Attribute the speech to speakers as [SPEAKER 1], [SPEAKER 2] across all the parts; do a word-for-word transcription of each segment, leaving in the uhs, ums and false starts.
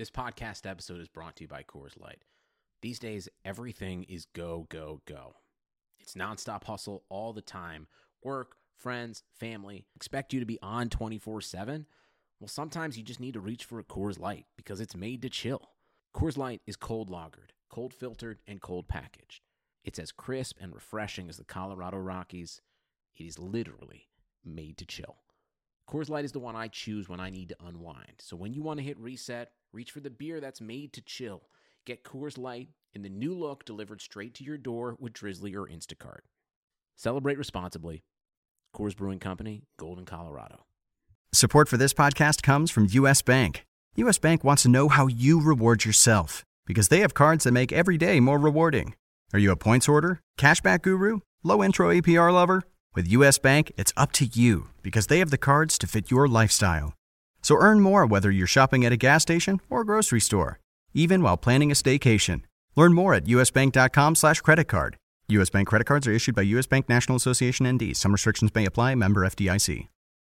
[SPEAKER 1] This podcast episode is brought to you by Coors Light. These days, everything is go, go, go. It's nonstop hustle all the time. Work, friends, family expect you to be on twenty-four seven. Well, sometimes you just need to reach for a Coors Light because it's made to chill. Coors Light is cold lagered, cold filtered, and cold packaged. It's as crisp and refreshing as the Colorado Rockies. It is literally made to chill. Coors Light is the one I choose when I need to unwind. So when you want to hit reset, reach for the beer that's made to chill. Get Coors Light in the new look delivered straight to your door with Drizzly or Instacart. Celebrate responsibly. Coors Brewing Company, Golden, Colorado.
[SPEAKER 2] Support for this podcast comes from U S. Bank. U S. Bank wants to know how you reward yourself because they have cards that make every day more rewarding. Are you a points hoarder, cashback guru, low intro A P R lover? With U S. Bank, it's up to you because they have the cards to fit your lifestyle. So earn more whether you're shopping at a gas station or a grocery store, even while planning a staycation. Learn more at usbank.com slash credit card. U S. Bank credit cards are issued by U S. Bank National Association N D. Some restrictions may apply. Member F D I C.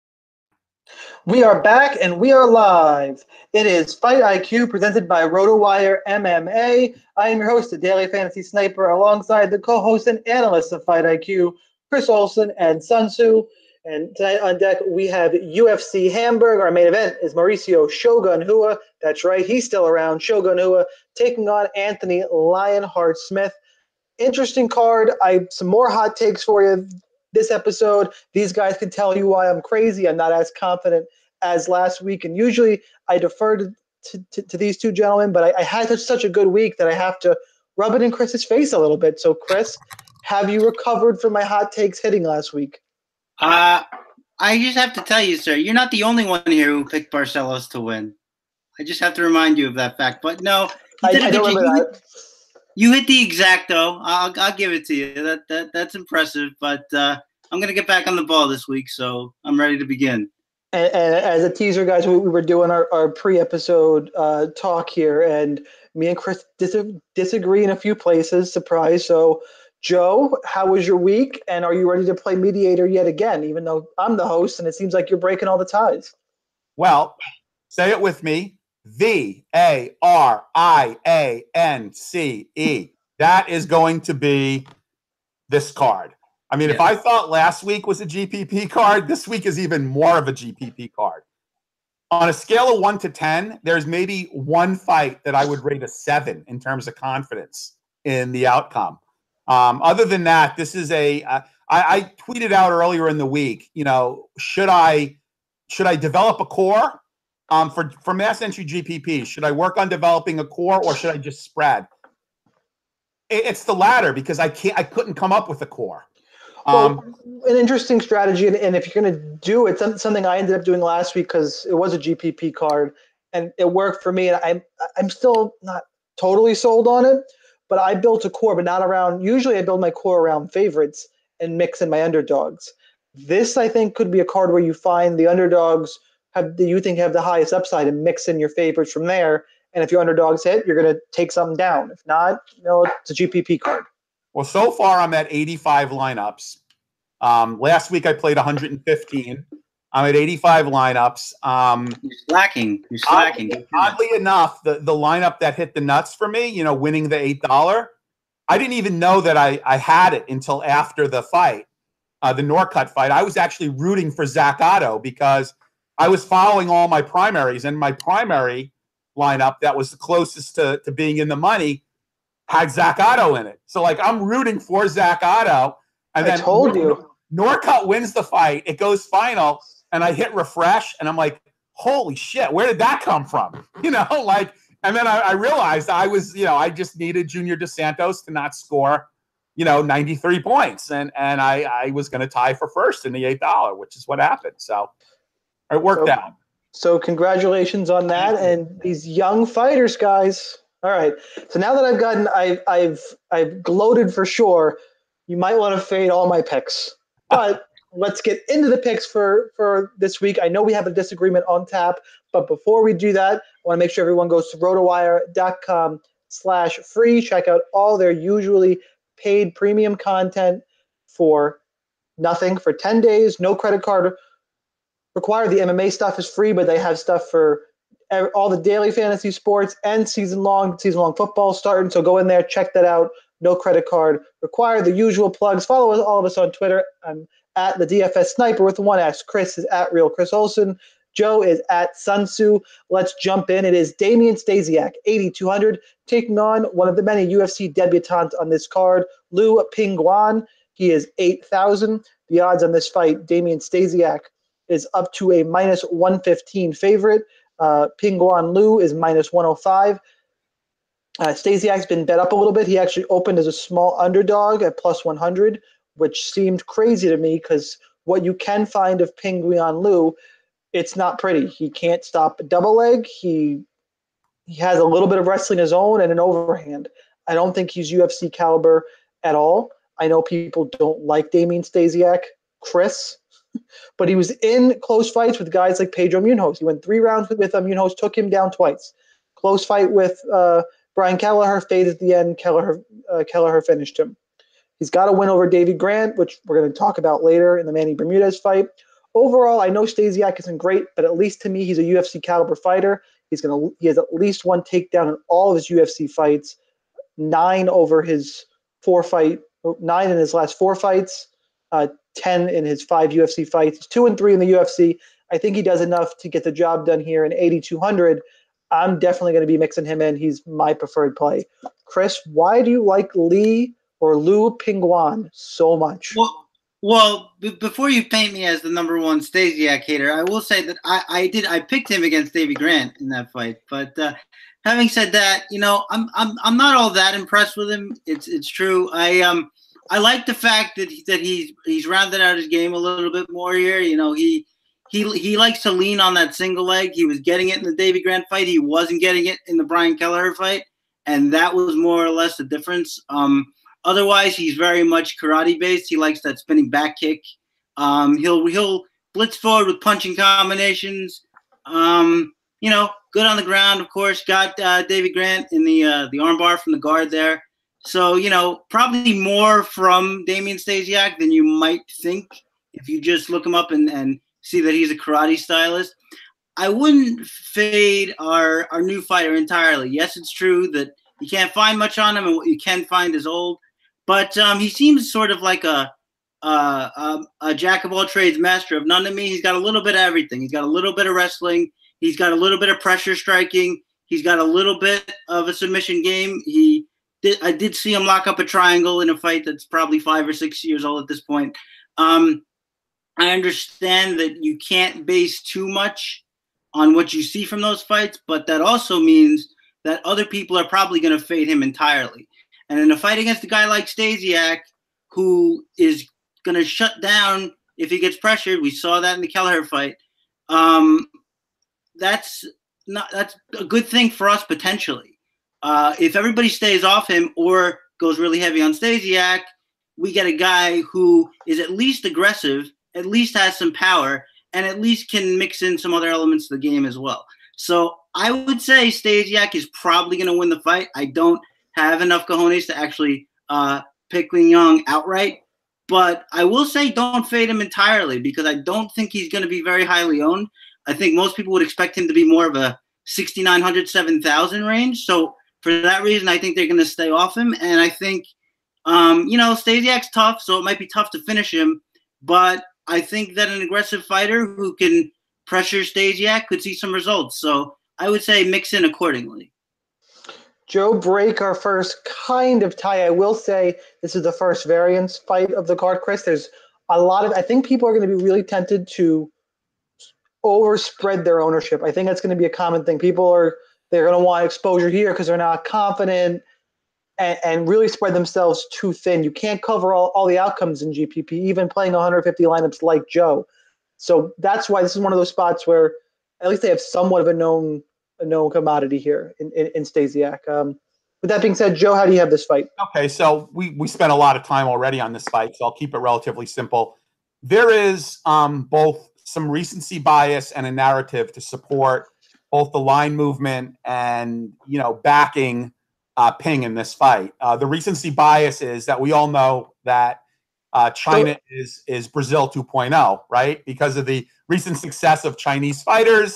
[SPEAKER 3] We are back and we are live. It is Fight I Q presented by RotoWire M M A. I am your host, the Daily Fantasy Sniper, alongside the co-host and analyst of Fight I Q, Chris Olson and Sun Tzu. And tonight on deck, we have U F C Hamburg. Our main event is Mauricio Shogun Rua. That's right, he's still around. Shogun Rua taking on Anthony Lionheart Smith. Interesting card. I some more hot takes for you this episode. These guys can tell you why I'm crazy. I'm not as confident as last week. And usually I defer to, to, to, to these two gentlemen, but I, I had such, such a good week that I have to rub it in Chris's face a little bit. So, Chris, have you recovered from my hot takes hitting last week?
[SPEAKER 4] Uh, I just have to tell you, sir, you're not the only one here who picked Barcelos to win. I just have to remind you of that fact. But no,
[SPEAKER 3] I, I don't remember
[SPEAKER 4] you,
[SPEAKER 3] that.
[SPEAKER 4] You hit the exacto. I'll I'll give it to you. That that that's impressive. But uh, I'm gonna get back on the ball this week, so I'm ready to begin.
[SPEAKER 3] And, and as a teaser, guys, we, we were doing our, our pre-episode uh, talk here, and me and Chris dis- disagree in a few places. Surprise! So. Joe, how was your week, and are you ready to play mediator yet again, even though I'm the host and it seems like you're breaking all the ties?
[SPEAKER 5] Well, say it with me. V A R I A N C E. That is going to be this card. I mean, yeah. If I thought last week was a G P P card, this week is even more of a G P P card. On a scale of one to ten, there's maybe one fight that I would rate a seven in terms of confidence in the outcome. Um, other than that, this is a. Uh, I, I tweeted out earlier in the week. You know, should I should I develop a core um, for for mass entry G P P? Should I work on developing a core, or should I just spread? It, it's the latter because I can't. I couldn't come up with a core. Um,
[SPEAKER 3] well, an interesting strategy, and, and if you're going to do it, something I ended up doing last week because it was a G P P card and it worked for me, and I'm I'm still not totally sold on it. But I built a core, but not around – usually I build my core around favorites and mix in my underdogs. This, I think, could be a card where you find the underdogs have that you think have the highest upside and mix in your favorites from there. And if your underdogs hit, you're going to take something down. If not, you know, it's a G P P card.
[SPEAKER 5] Well, so far I'm at eighty-five lineups. Um, last week I played one hundred fifteen. I'm at eighty-five lineups. Um,
[SPEAKER 4] You're slacking. You're slacking.
[SPEAKER 5] Oddly, oddly enough, the, the lineup that hit the nuts for me, you know, winning the eight dollars, I didn't even know that I, I had it until after the fight, uh, the Norcut fight. I was actually rooting for Zach Otto because I was following all my primaries, and my primary lineup that was the closest to, to being in the money had Zach Otto in it. So, like, I'm rooting for Zach Otto. And
[SPEAKER 3] I
[SPEAKER 5] then
[SPEAKER 3] told you.
[SPEAKER 5] Norcut wins the fight. It goes final. And I hit refresh, and I'm like, holy shit, where did that come from? You know, like, and then I, I realized I was, you know, I just needed Junior Dos Santos to not score, you know, ninety-three points. And and I, I was going to tie for first in the eight dollars, which is what happened. So it worked
[SPEAKER 3] so,
[SPEAKER 5] out.
[SPEAKER 3] So congratulations on that. And these young fighters, guys. All right. So now that I've gotten, I've, I've, I've gloated for sure, you might want to fade all my picks. But let's get into the picks for, for this week. I know we have a disagreement on tap, but before we do that, I want to make sure everyone goes to rotowire.com slash free. Check out all their usually paid premium content for nothing for ten days. No credit card required. The M M A stuff is free, but they have stuff for all the daily fantasy sports and season-long, season-long football starting. So go in there, check that out. No credit card required. The usual plugs. Follow us, all of us on Twitter. I'm at the D F S Sniper with one S. Chris is at Real Chris Olson. Joe is at Sun Tzu. Let's jump in. It is Damian Stasiak, eighty-two hundred, taking on one of the many U F C debutantes on this card, Liu Pingguan. He is eight thousand. The odds on this fight, Damian Stasiak is up to a minus one fifteen favorite. Uh, Pingguan Liu is minus one oh five. Uh, Stasiak's been bet up a little bit. He actually opened as a small underdog at plus one hundred, which seemed crazy to me because what you can find of Pingguan Liu, it's not pretty. He can't stop a double leg. He he has a little bit of wrestling his own and an overhand. I don't think he's U F C caliber at all. I know people don't like Damian Stasiak, Chris, but he was in close fights with guys like Pedro Munoz. He went three rounds with, with um, Munoz, took him down twice. Close fight with uh, Brian Kelleher, faded at the end. Kelleher, uh, Kelleher finished him. He's got a win over Davey Grant, which we're going to talk about later in the Manny Bermudez fight. Overall, I know Stasiak isn't great, but at least to me, he's a U F C caliber fighter. He's gonna he has at least one takedown in all of his U F C fights, nine over his four fight, nine in his last four fights, uh, ten in his five U F C fights. He's two and three in the U F C. I think he does enough to get the job done here in eighty-two hundred. I'm definitely going to be mixing him in. He's my preferred play. Chris, why do you like Lee or Liu Pingguan so much?
[SPEAKER 4] Well, well, b- before you paint me as the number one Stasiak hater, I will say that I, I did I picked him against Davey Grant in that fight. But uh, having said that, you know, I'm I'm I'm not all that impressed with him. It's it's true. I um I like the fact that he, that he's he's rounded out his game a little bit more here. You know, he. He he likes to lean on that single leg. He was getting it in the Davey Grant fight. He wasn't getting it in the Brian Kelleher fight, and that was more or less the difference. Um, otherwise, he's very much karate based. He likes that spinning back kick. Um, he'll he'll blitz forward with punching combinations. Um, you know, good on the ground, of course. Got uh, Davey Grant in the uh, the armbar from the guard there. So you know, probably more from Damian Stasiak than you might think if you just look him up and and. see that he's a karate stylist. I wouldn't fade our, our new fighter entirely. Yes, it's true that you can't find much on him, and what you can find is old. But um, he seems sort of like a, a, a, a jack of all trades, master of none to me. He's got a little bit of everything. He's got a little bit of wrestling. He's got a little bit of pressure striking. He's got a little bit of a submission game. He did, I did see him lock up a triangle in a fight that's probably five or six years old at this point. Um, I understand that you can't base too much on what you see from those fights, but that also means that other people are probably going to fade him entirely. And in a fight against a guy like Stasiak, who is going to shut down if he gets pressured, we saw that in the Kelleher fight. Um, that's not that's a good thing for us potentially. Uh, if everybody stays off him or goes really heavy on Stasiak, we get a guy who is at least aggressive, at least has some power, and at least can mix in some other elements of the game as well. So I would say Stasiak is probably going to win the fight. I don't have enough cojones to actually uh, pick Wing Young outright, but I will say don't fade him entirely because I don't think he's going to be very highly owned. I think most people would expect him to be more of a sixty-nine hundred, seven thousand range. So for that reason, I think they're going to stay off him. And I think, um, you know, Stasiak's tough, so it might be tough to finish him, but I think that an aggressive fighter who can pressure Stasiak could see some results. So I would say mix in accordingly.
[SPEAKER 3] Joe, break our first kind of tie. I will say this is the first variance fight of the card, Chris. There's a lot of – I think people are going to be really tempted to overspread their ownership. I think that's going to be a common thing. People are – they're going to want exposure here because they're not confident and, and really spread themselves too thin. You can't cover all, all the outcomes in G P P, even playing one hundred fifty lineups like Joe. So that's why this is one of those spots where at least they have somewhat of a known a known commodity here in, in, in Stasiak. Um, with that being said, Joe, how do you have this fight?
[SPEAKER 5] Okay, so we, we spent a lot of time already on this fight, so I'll keep it relatively simple. There is um, both some recency bias and a narrative to support both the line movement and, you know, backing uh, Ping in this fight. Uh, the recency bias is that we all know that uh, China is is Brazil two point oh, right? Because of the recent success of Chinese fighters,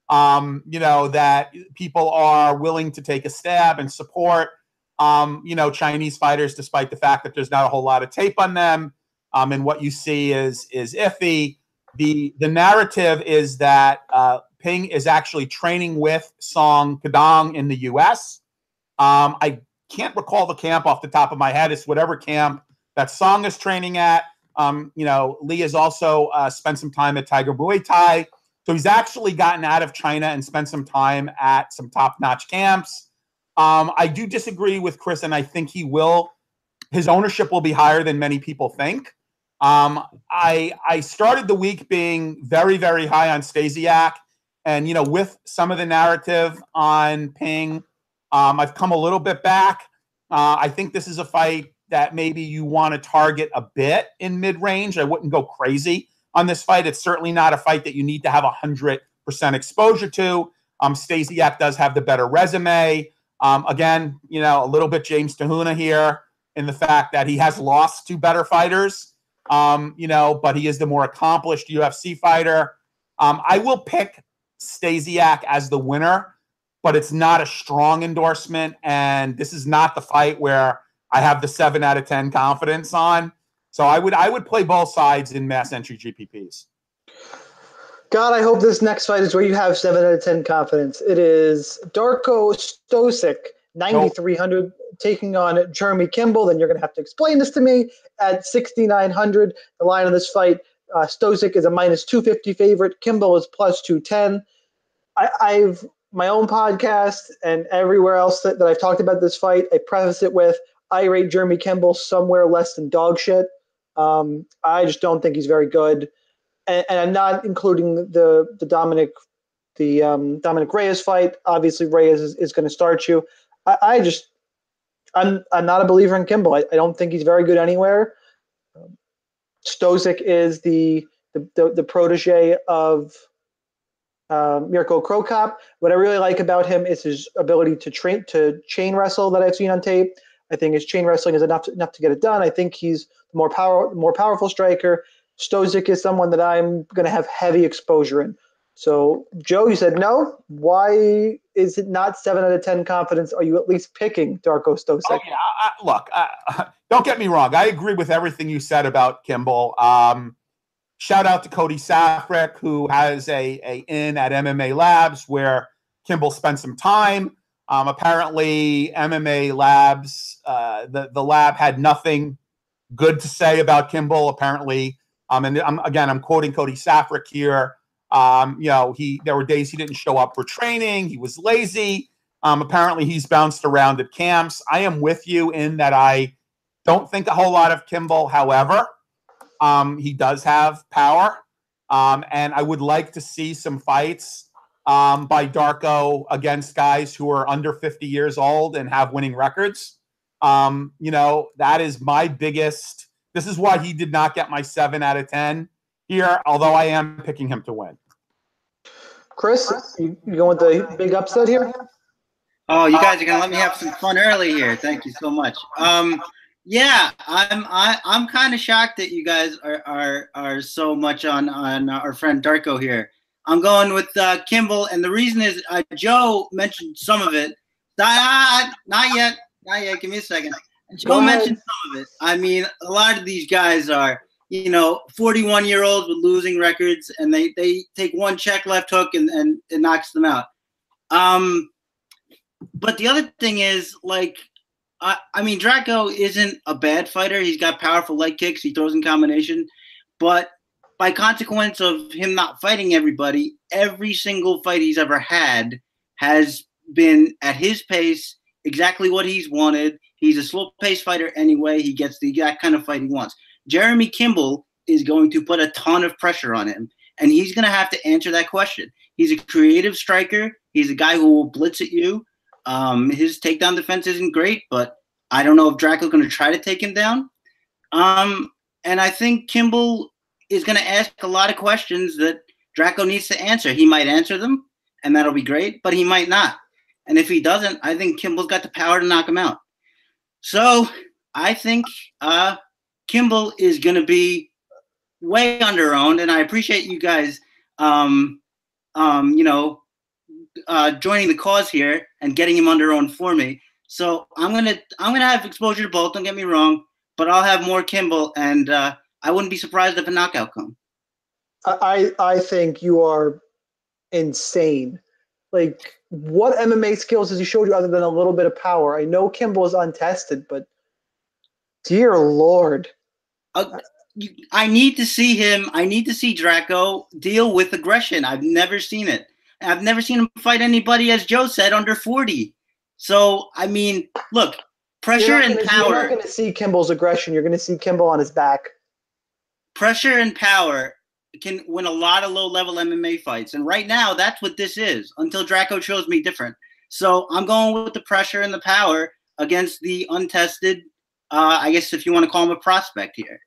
[SPEAKER 5] um, you know, that people are willing to take a stab and support, um, you know, Chinese fighters, despite the fact that there's not a whole lot of tape on them. Um, and what you see is is iffy. The the narrative is that uh, Ping is actually training with Song Kadong in the U S. Um, I can't recall the camp off the top of my head. It's whatever camp that Song is training at. Um, you know, Lee has also uh, spent some time at Tiger Muay Thai. So he's actually gotten out of China and spent some time at some top-notch camps. Um, I do disagree with Chris, and I think he will. His ownership will be higher than many people think. Um, I I started the week being very, very high on Stasiak. And, you know, with some of the narrative on Ping, um, I've come a little bit back. Uh, I think this is a fight that maybe you want to target a bit in mid-range. I wouldn't go crazy on this fight. It's certainly not a fight that you need to have one hundred percent exposure to. Um, Stasiak does have the better resume. Um, again, you know, a little bit James Tahuna here in the fact that he has lost to better fighters, um, you know, but he is the more accomplished U F C fighter. Um, I will pick Stasiak as the winner, but it's not a strong endorsement, and this is not the fight where I have the seven out of ten confidence on. So I would I would play both sides in mass entry G P Ps.
[SPEAKER 3] God, I hope this next fight is where you have seven out of ten confidence. It is Darko Stosic, ninety-three hundred, nope. taking on Jeremy Kimball. Then you're going to have to explain this to me at sixty-nine hundred. The line of this fight, uh, Stosic is a minus two fifty favorite. Kimball is plus two ten. I, I've my own podcast and everywhere else that, that I've talked about this fight, I preface it with, I rate Jeremy Kimball somewhere less than dog shit. Um, I just don't think he's very good. And, and I'm not including the the Dominic the um, Dominic Reyes fight. Obviously, Reyes is, is going to start you. I, I just I'm I'm not a believer in Kimball. I, I don't think he's very good anywhere. Um, Stosic is the the, the, the protege of um, Mirko Cro Cop. What I really like about him is his ability to train to chain wrestle that I've seen on tape. I think his chain wrestling is enough to, enough to get it done. I think he's the more power more powerful striker. Stosic is someone that I'm going to have heavy exposure in. So, Joe, you said no. Why is it not seven out of ten confidence? Are you at least picking Darko Stosic?
[SPEAKER 5] Oh, yeah. I, look, uh, don't get me wrong. I agree with everything you said about Kimball. Um, shout out to Cody Safrick, who has a, a in at M M A Labs where Kimball spent some time. Um, apparently, M M A Labs, uh, the, the lab had nothing good to say about Kimball, apparently. Um, and I'm, again, I'm quoting Cody Safrick here. Um, you know, he there were days he didn't show up for training. He was lazy. Um, apparently, he's bounced around at camps. I am with you in that I don't think a whole lot of Kimball. However, um, he does have power. Um, and I would like to see some fights um, by Darko against guys who are under fifty years old and have winning records. Um, you know, that is my biggest... This is why he did not get my seven out of ten here, although I am picking him to win.
[SPEAKER 3] Chris, you, you going with the big upset here?
[SPEAKER 4] Oh, you guys are gonna let me have some fun early here. Thank you so much. Um, yeah, I'm I, I'm kind of shocked that you guys are are are so much on on our friend Darko here. I'm going with uh, Kimball, and the reason is uh, Joe mentioned some of it. Not, not yet, not yet. Give me a second. Joe mentioned some of it. I mean, a lot of these guys are, you know, forty-one-year-olds with losing records, and they, they take one check left hook and, and it knocks them out. Um, but the other thing is, like, I, I mean, Darko isn't a bad fighter. He's got powerful leg kicks. He throws in combination. But by consequence of him not fighting everybody, every single fight he's ever had has been at his pace, exactly what he's wanted. He's a slow-paced fighter anyway. He gets the exact kind of fight he wants. Jeremy Kimball is going to put a ton of pressure on him, and he's going to have to answer that question. He's a creative striker. He's a guy who will blitz at you. Um, his takedown defense isn't great, but I don't know if Darko's going to try to take him down. Um, and I think Kimball is going to ask a lot of questions that Darko needs to answer. He might answer them, and that'll be great, but he might not. And if he doesn't, I think Kimball's got the power to knock him out. So I think uh, Kimball is going to be way under-owned, and I appreciate you guys, um, um, you know, uh, joining the cause here and getting him under own for me. So I'm gonna I'm gonna have exposure to both. Don't get me wrong, but I'll have more Kimble, and uh, I wouldn't be surprised if a knockout comes.
[SPEAKER 3] I I think you are insane. Like, what M M A skills has he showed you other than a little bit of power? I know Kimble is untested, but dear Lord.
[SPEAKER 4] Uh, you, I need to see him. I need to see Draco deal with aggression. I've never seen it. I've never seen him fight anybody, as Joe said, under forty. So, I mean, look, pressure and
[SPEAKER 3] gonna,
[SPEAKER 4] power.
[SPEAKER 3] You're not going to see Kimble's aggression. You're going to see Kimble on his back.
[SPEAKER 4] Pressure and power can win a lot of low-level M M A fights. And right now, that's what this is, until Draco shows me different. So I'm going with the pressure and the power against the untested, uh, I guess if you want to call him a prospect here.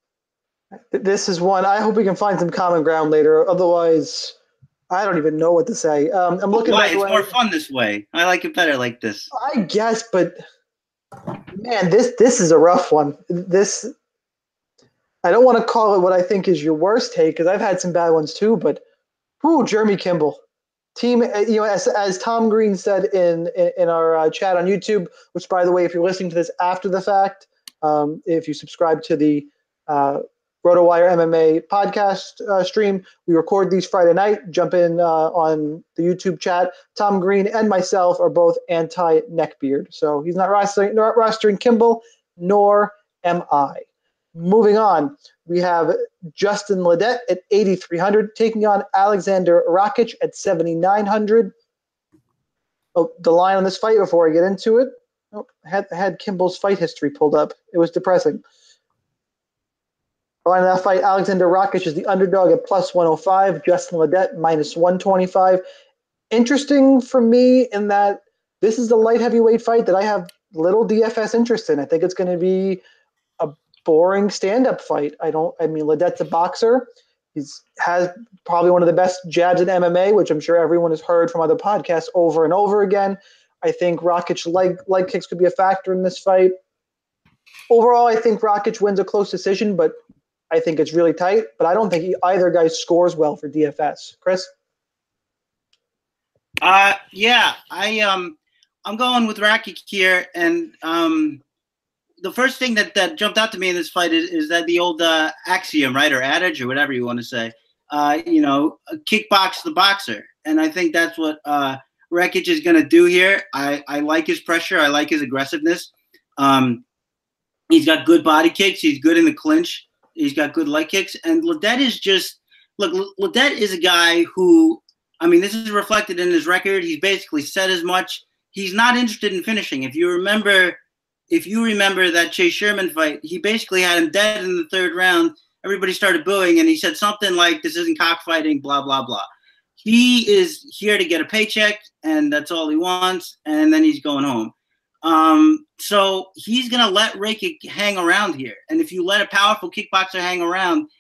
[SPEAKER 3] This is one. I hope we can find some common ground later. Otherwise, I don't even know what to say. Um, I'm looking.
[SPEAKER 4] Why?
[SPEAKER 3] At
[SPEAKER 4] It's
[SPEAKER 3] way.
[SPEAKER 4] more fun this way. I like it better like this.
[SPEAKER 3] I guess, but man, this this is a rough one. This I don't want to call it what I think is your worst take, because I've had some bad ones too. But, whoo, Jeremy Kimble, team. You know, as as Tom Green said in in, in our uh, chat on YouTube, which, by the way, if you're listening to this after the fact, um, if you subscribe to the uh, RotoWire M M A podcast uh, stream, we record these Friday night. Jump in uh, on the YouTube chat. Tom Green and myself are both anti-neckbeard, so he's not rostering, not rostering Kimble, nor am I. Moving on, we have Justin Ledet at eighty-three hundred, taking on Alexander Rakic at seventy-nine hundred. Oh, the line on this fight before I get into it. Oh, I had, I had Kimble's fight history pulled up. It was depressing. The line of that fight, Alexander Rakic is the underdog at plus one oh five, Justin Ledet minus one twenty-five. Interesting for me in that this is the light heavyweight fight that I have little D F S interest in. I think it's going to be a boring stand-up fight. I don't. I mean, Ledet's a boxer. He's has probably one of the best jabs in M M A, which I'm sure everyone has heard from other podcasts over and over again. I think Rakic's leg leg kicks could be a factor in this fight. Overall, I think Rakic wins a close decision, but I think it's really tight. But I don't think he, either guy scores well for D F S. Chris?
[SPEAKER 4] Uh, yeah, I um, I'm going with Rakic here, and um. The first thing that, that jumped out to me in this fight is, is that the old uh, axiom, right, or adage, or whatever you want to say, uh, you know, kickbox the boxer. And I think that's what uh, Rakic is going to do here. I, I like his pressure. I like his aggressiveness. Um, he's got good body kicks. He's good in the clinch. He's got good leg kicks. And Ledet is just – look, Ledet is a guy who – I mean, this is reflected in his record. He's basically said as much. He's not interested in finishing. If you remember – If you remember that Chase Sherman fight, he basically had him dead in the third round. Everybody started booing, and he said something like, this isn't cockfighting, blah, blah, blah. He is here to get a paycheck, and that's all he wants, and then he's going home. Um, so he's going to let Rakic hang around here. And if you let a powerful kickboxer hang around,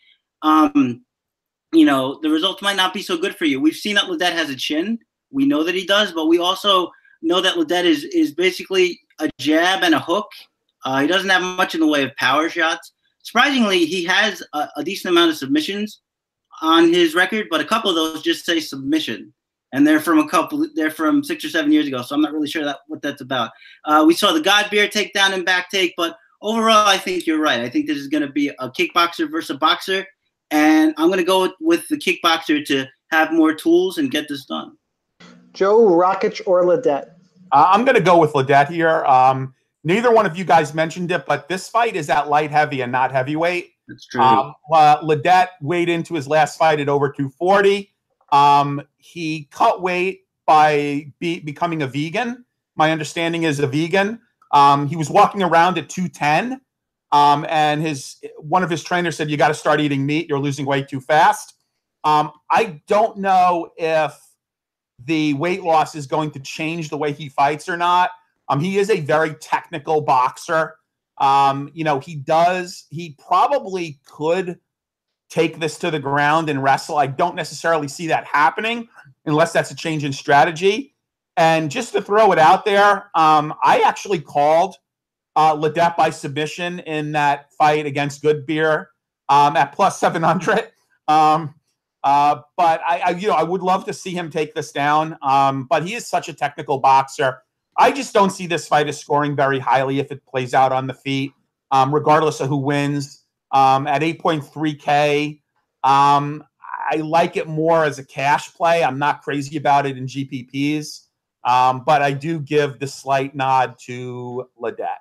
[SPEAKER 4] um, you know, the results might not be so good for you. We've seen that Ledet has a chin. We know that he does, but we also know that Ledet is is basically – a jab and a hook. Uh, he doesn't have much in the way of power shots. Surprisingly, he has a, a decent amount of submissions on his record, but a couple of those just say submission, and they're from a couple. They're from six or seven years ago, so I'm not really sure that what that's about. Uh, we saw the Godbeer takedown and back take, but overall, I think you're right. I think this is going to be a kickboxer versus a boxer, and I'm going to go with, with the kickboxer to have more tools and get this done.
[SPEAKER 3] Joe, Rakic, or Ledet?
[SPEAKER 5] Uh, I'm going to go with Ledet here. Um, neither one of you guys mentioned it, but this fight is at light heavy and not heavyweight.
[SPEAKER 4] That's true.
[SPEAKER 5] Um, uh, Ledet weighed into his last fight at over two forty. Um, he cut weight by be, becoming a vegan. My understanding is a vegan. Um, he was walking around at two ten, um, and his one of his trainers said, you got to start eating meat. You're losing weight too fast. Um, I don't know if the weight loss is going to change the way he fights or not. Um, he is a very technical boxer. Um, you know, he does, he probably could take this to the ground and wrestle. I don't necessarily see that happening unless that's a change in strategy. And just to throw it out there, um, I actually called uh, Ledet by submission in that fight against Goodbeer um, at plus seven hundred. Um, Uh, but I, I, you know, I would love to see him take this down. Um, but he is such a technical boxer. I just don't see this fight as scoring very highly if it plays out on the feet, um, regardless of who wins. Um, at eight point three K, um, I like it more as a cash play. I'm not crazy about it in G P Ps, um, but I do give the slight nod to Ledet.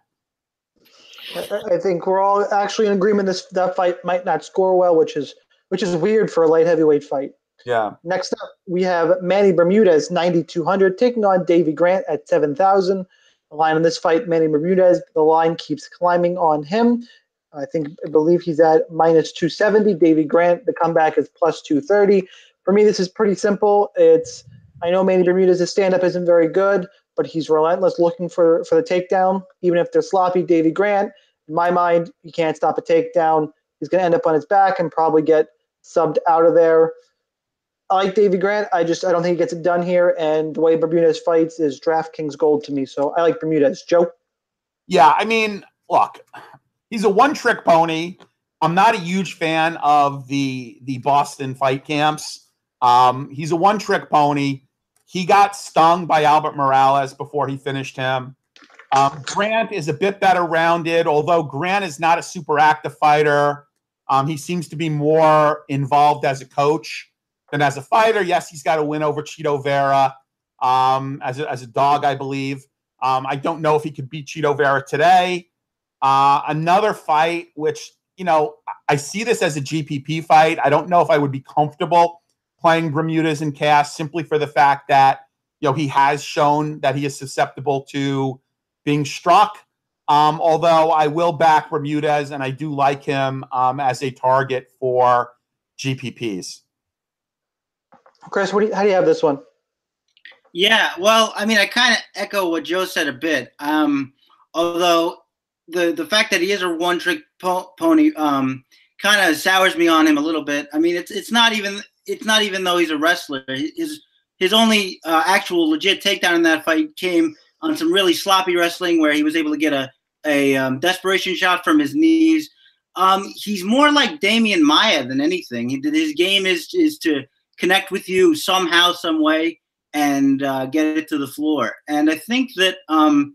[SPEAKER 3] I think we're all actually in agreement this that fight might not score well, which is which is weird for a light heavyweight fight.
[SPEAKER 5] Yeah.
[SPEAKER 3] Next up, we have Manny Bermudez, ninety-two hundred, taking on Davey Grant at seven thousand. The line on this fight, Manny Bermudez, the line keeps climbing on him. I think I believe he's at minus two seventy. Davey Grant, the comeback is plus two thirty. For me, this is pretty simple. It's I know Manny Bermudez's stand-up isn't very good, but he's relentless looking for, for the takedown. Even if they're sloppy, Davey Grant, in my mind, he can't stop a takedown. He's going to end up on his back and probably get subbed out of there. I like Davey Grant. I just I don't think he gets it done here, and the way Bermudez fights is DraftKings gold to me. So I like Bermudez. Joe?
[SPEAKER 5] Yeah, I mean, look, he's a one-trick pony. I'm not a huge fan of the the Boston fight camps. Um, he's a one-trick pony. He got stung by Albert Morales before he finished him. Um, Grant is a bit better rounded, although Grant is not a super active fighter. Um, he seems to be more involved as a coach than as a fighter. Yes, he's got a win over Chito Vera um, as, a, as a dog, I believe. Um, I don't know if he could beat Chito Vera today. Uh, another fight, which, you know, I see this as a G P P fight. I don't know if I would be comfortable playing Bermudez in cash simply for the fact that, you know, he has shown that he is susceptible to being struck. Um, although I will back Bermudez, and I do like him um, as a target for G P Ps.
[SPEAKER 3] Chris, what do you, how do you have this one?
[SPEAKER 4] Yeah, well, I mean, I kind of echo what Joe said a bit. Um, although the the fact that he is a one trick po- pony um, kind of sours me on him a little bit. I mean, it's it's not even it's not even though he's a wrestler. His his only uh, actual legit takedown in that fight came on some really sloppy wrestling where he was able to get a a um, desperation shot from his knees. Um, he's more like Damian Maia than anything. He, his game is is to connect with you somehow, some way, and uh, get it to the floor. And I think that um,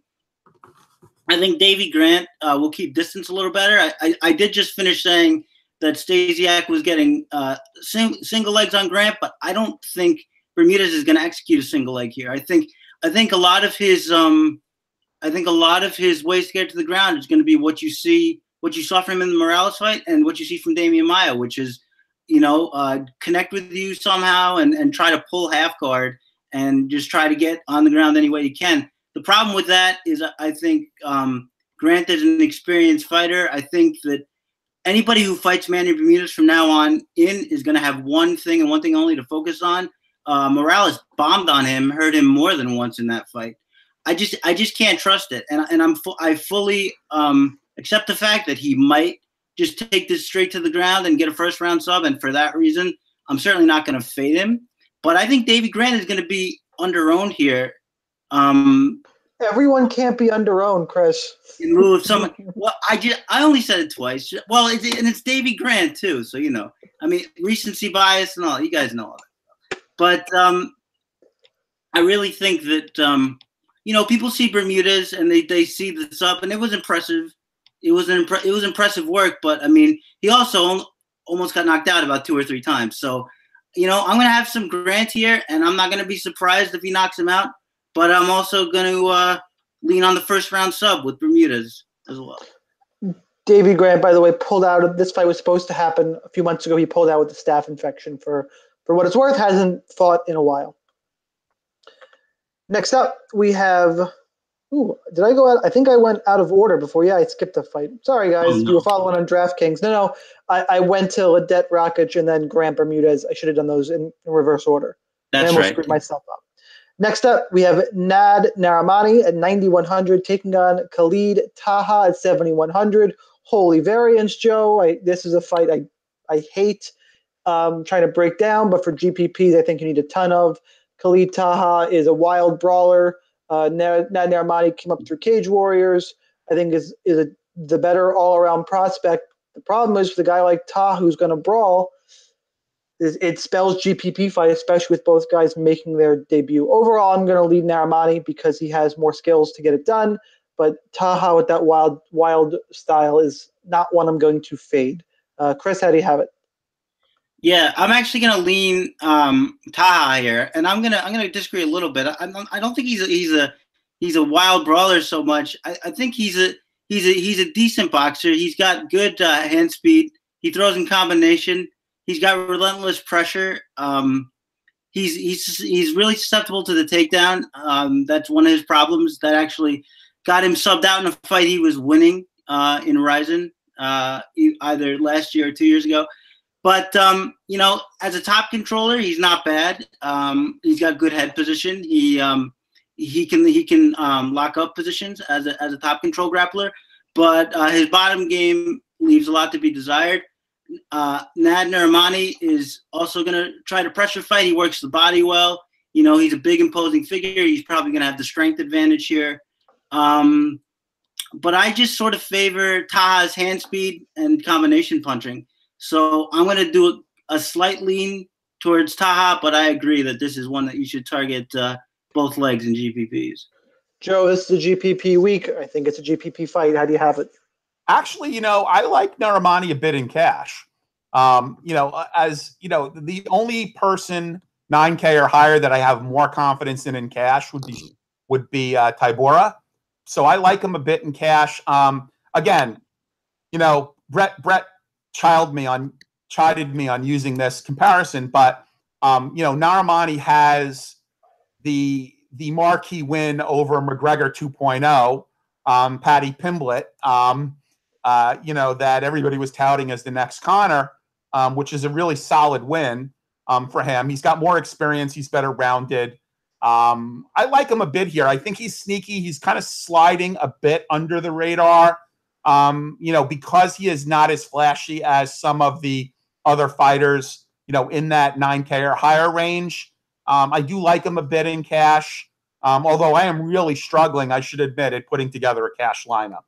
[SPEAKER 4] I think Davey Grant uh, will keep distance a little better. I, I, I did just finish saying that Stasiak was getting uh, sing, single legs on Grant, but I don't think Bermudez is going to execute a single leg here. I think I think a lot of his um, I think a lot of his ways to get to the ground is going to be what you see, what you saw from him in the Morales fight, and what you see from Damian Maia, which is, you know, uh, connect with you somehow and, and try to pull half guard and just try to get on the ground any way you can. The problem with that is I think um, Grant is an experienced fighter. I think that anybody who fights Manny Bermudez from now on in is going to have one thing and one thing only to focus on. Uh, Morales bombed on him, hurt him more than once in that fight. I just I just can't trust it. And, and I'm fu- I fully um, accept the fact that he might just take this straight to the ground and get a first round sub. And for that reason, I'm certainly not going to fade him. But I think Davey Grant is going to be under-owned here. Um,
[SPEAKER 3] Everyone can't be under-owned, Chris.
[SPEAKER 4] In lieu of someone, well, I just I only said it twice. Well, it's, and it's Davey Grant too, so you know. I mean, recency bias and all. You guys know all that. But um, I really think that um, you know, people see Bermudez and they, they see the sub, and it was impressive. It was an impre- it was impressive work, but I mean, he also almost got knocked out about two or three times. So, you know, I'm gonna have some Grant here, and I'm not gonna be surprised if he knocks him out. But I'm also gonna uh, lean on the first round sub with Bermudez as well.
[SPEAKER 3] Davey Grant, by the way, pulled out of this fight. Was supposed to happen a few months ago. He pulled out with the staph infection. For for what it's worth, hasn't fought in a while. Next up, we have. Ooh, did I go out? I think I went out of order before. Yeah, I skipped a fight. Sorry, guys. Oh, no. You were following on DraftKings. No, no. I, I went to Ledet Rakic and then Grant Bermudez. I should have done those in, in reverse order.
[SPEAKER 4] That's
[SPEAKER 3] and I
[SPEAKER 4] right.
[SPEAKER 3] Screwed myself up. Next up, we have Nad Narimani at ninety-one hundred taking on Khalid Taha at seventy-one hundred. Holy variance, Joe. I, this is a fight I, I hate um, trying to break down, but for G P Ps, I think you need a ton of. Khalid Taha is a wild brawler. Uh, Nad Narimani came up through Cage Warriors. I think is is a, the better all-around prospect. The problem is with a guy like Taha who's going to brawl, it spells G P P fight, especially with both guys making their debut. Overall, I'm going to lead Narimani because he has more skills to get it done, but Taha with that wild wild style is not one I'm going to fade. Uh, Chris, how do you have it?
[SPEAKER 4] Yeah, I'm actually going to lean um, Taha here, and I'm gonna I'm gonna disagree a little bit. I, I don't think he's a, he's a he's a wild brawler so much. I, I think he's a he's a he's a decent boxer. He's got good uh, hand speed. He throws in combination. He's got relentless pressure. Um, he's he's he's really susceptible to the takedown. Um, that's one of his problems. That actually got him subbed out in a fight he was winning uh, in Rizin uh, either last year or two years ago. But, um, you know, as a top controller, he's not bad. Um, he's got good head position. He um, he can he can um, lock up positions as a, as a top control grappler. But uh, his bottom game leaves a lot to be desired. Uh, Nad Narimani is also going to try to pressure fight. He works the body well. You know, he's a big, imposing figure. He's probably going to have the strength advantage here. Um, but I just sort of favor Taha's hand speed and combination punching. So I'm going to do a slight lean towards Taha, but I agree that this is one that you should target uh, both legs in G P Ps.
[SPEAKER 3] Joe, this is a G P P week. I think it's a G P P fight. How do you have it?
[SPEAKER 5] Actually, you know, I like Narimani a bit in cash. Um, you know, as you know, the only person nine K or higher that I have more confidence in in cash would be would be uh, Tybura. So I like him a bit in cash. Um, again, you know, Brett Brett chided me on chided me on using this comparison, but um, you know, Narimani has the the marquee win over McGregor two point oh, um, Paddy Pimblett. Um, Uh, you know, that everybody was touting as the next Conor, um, which is a really solid win um, for him. He's got more experience. He's better rounded. Um, I like him a bit here. I think he's sneaky. He's kind of sliding a bit under the radar, um, you know, because he is not as flashy as some of the other fighters, you know, in that nine K or higher range. Um, I do like him a bit in cash, um, although I am really struggling, I should admit, at putting together a cash lineup.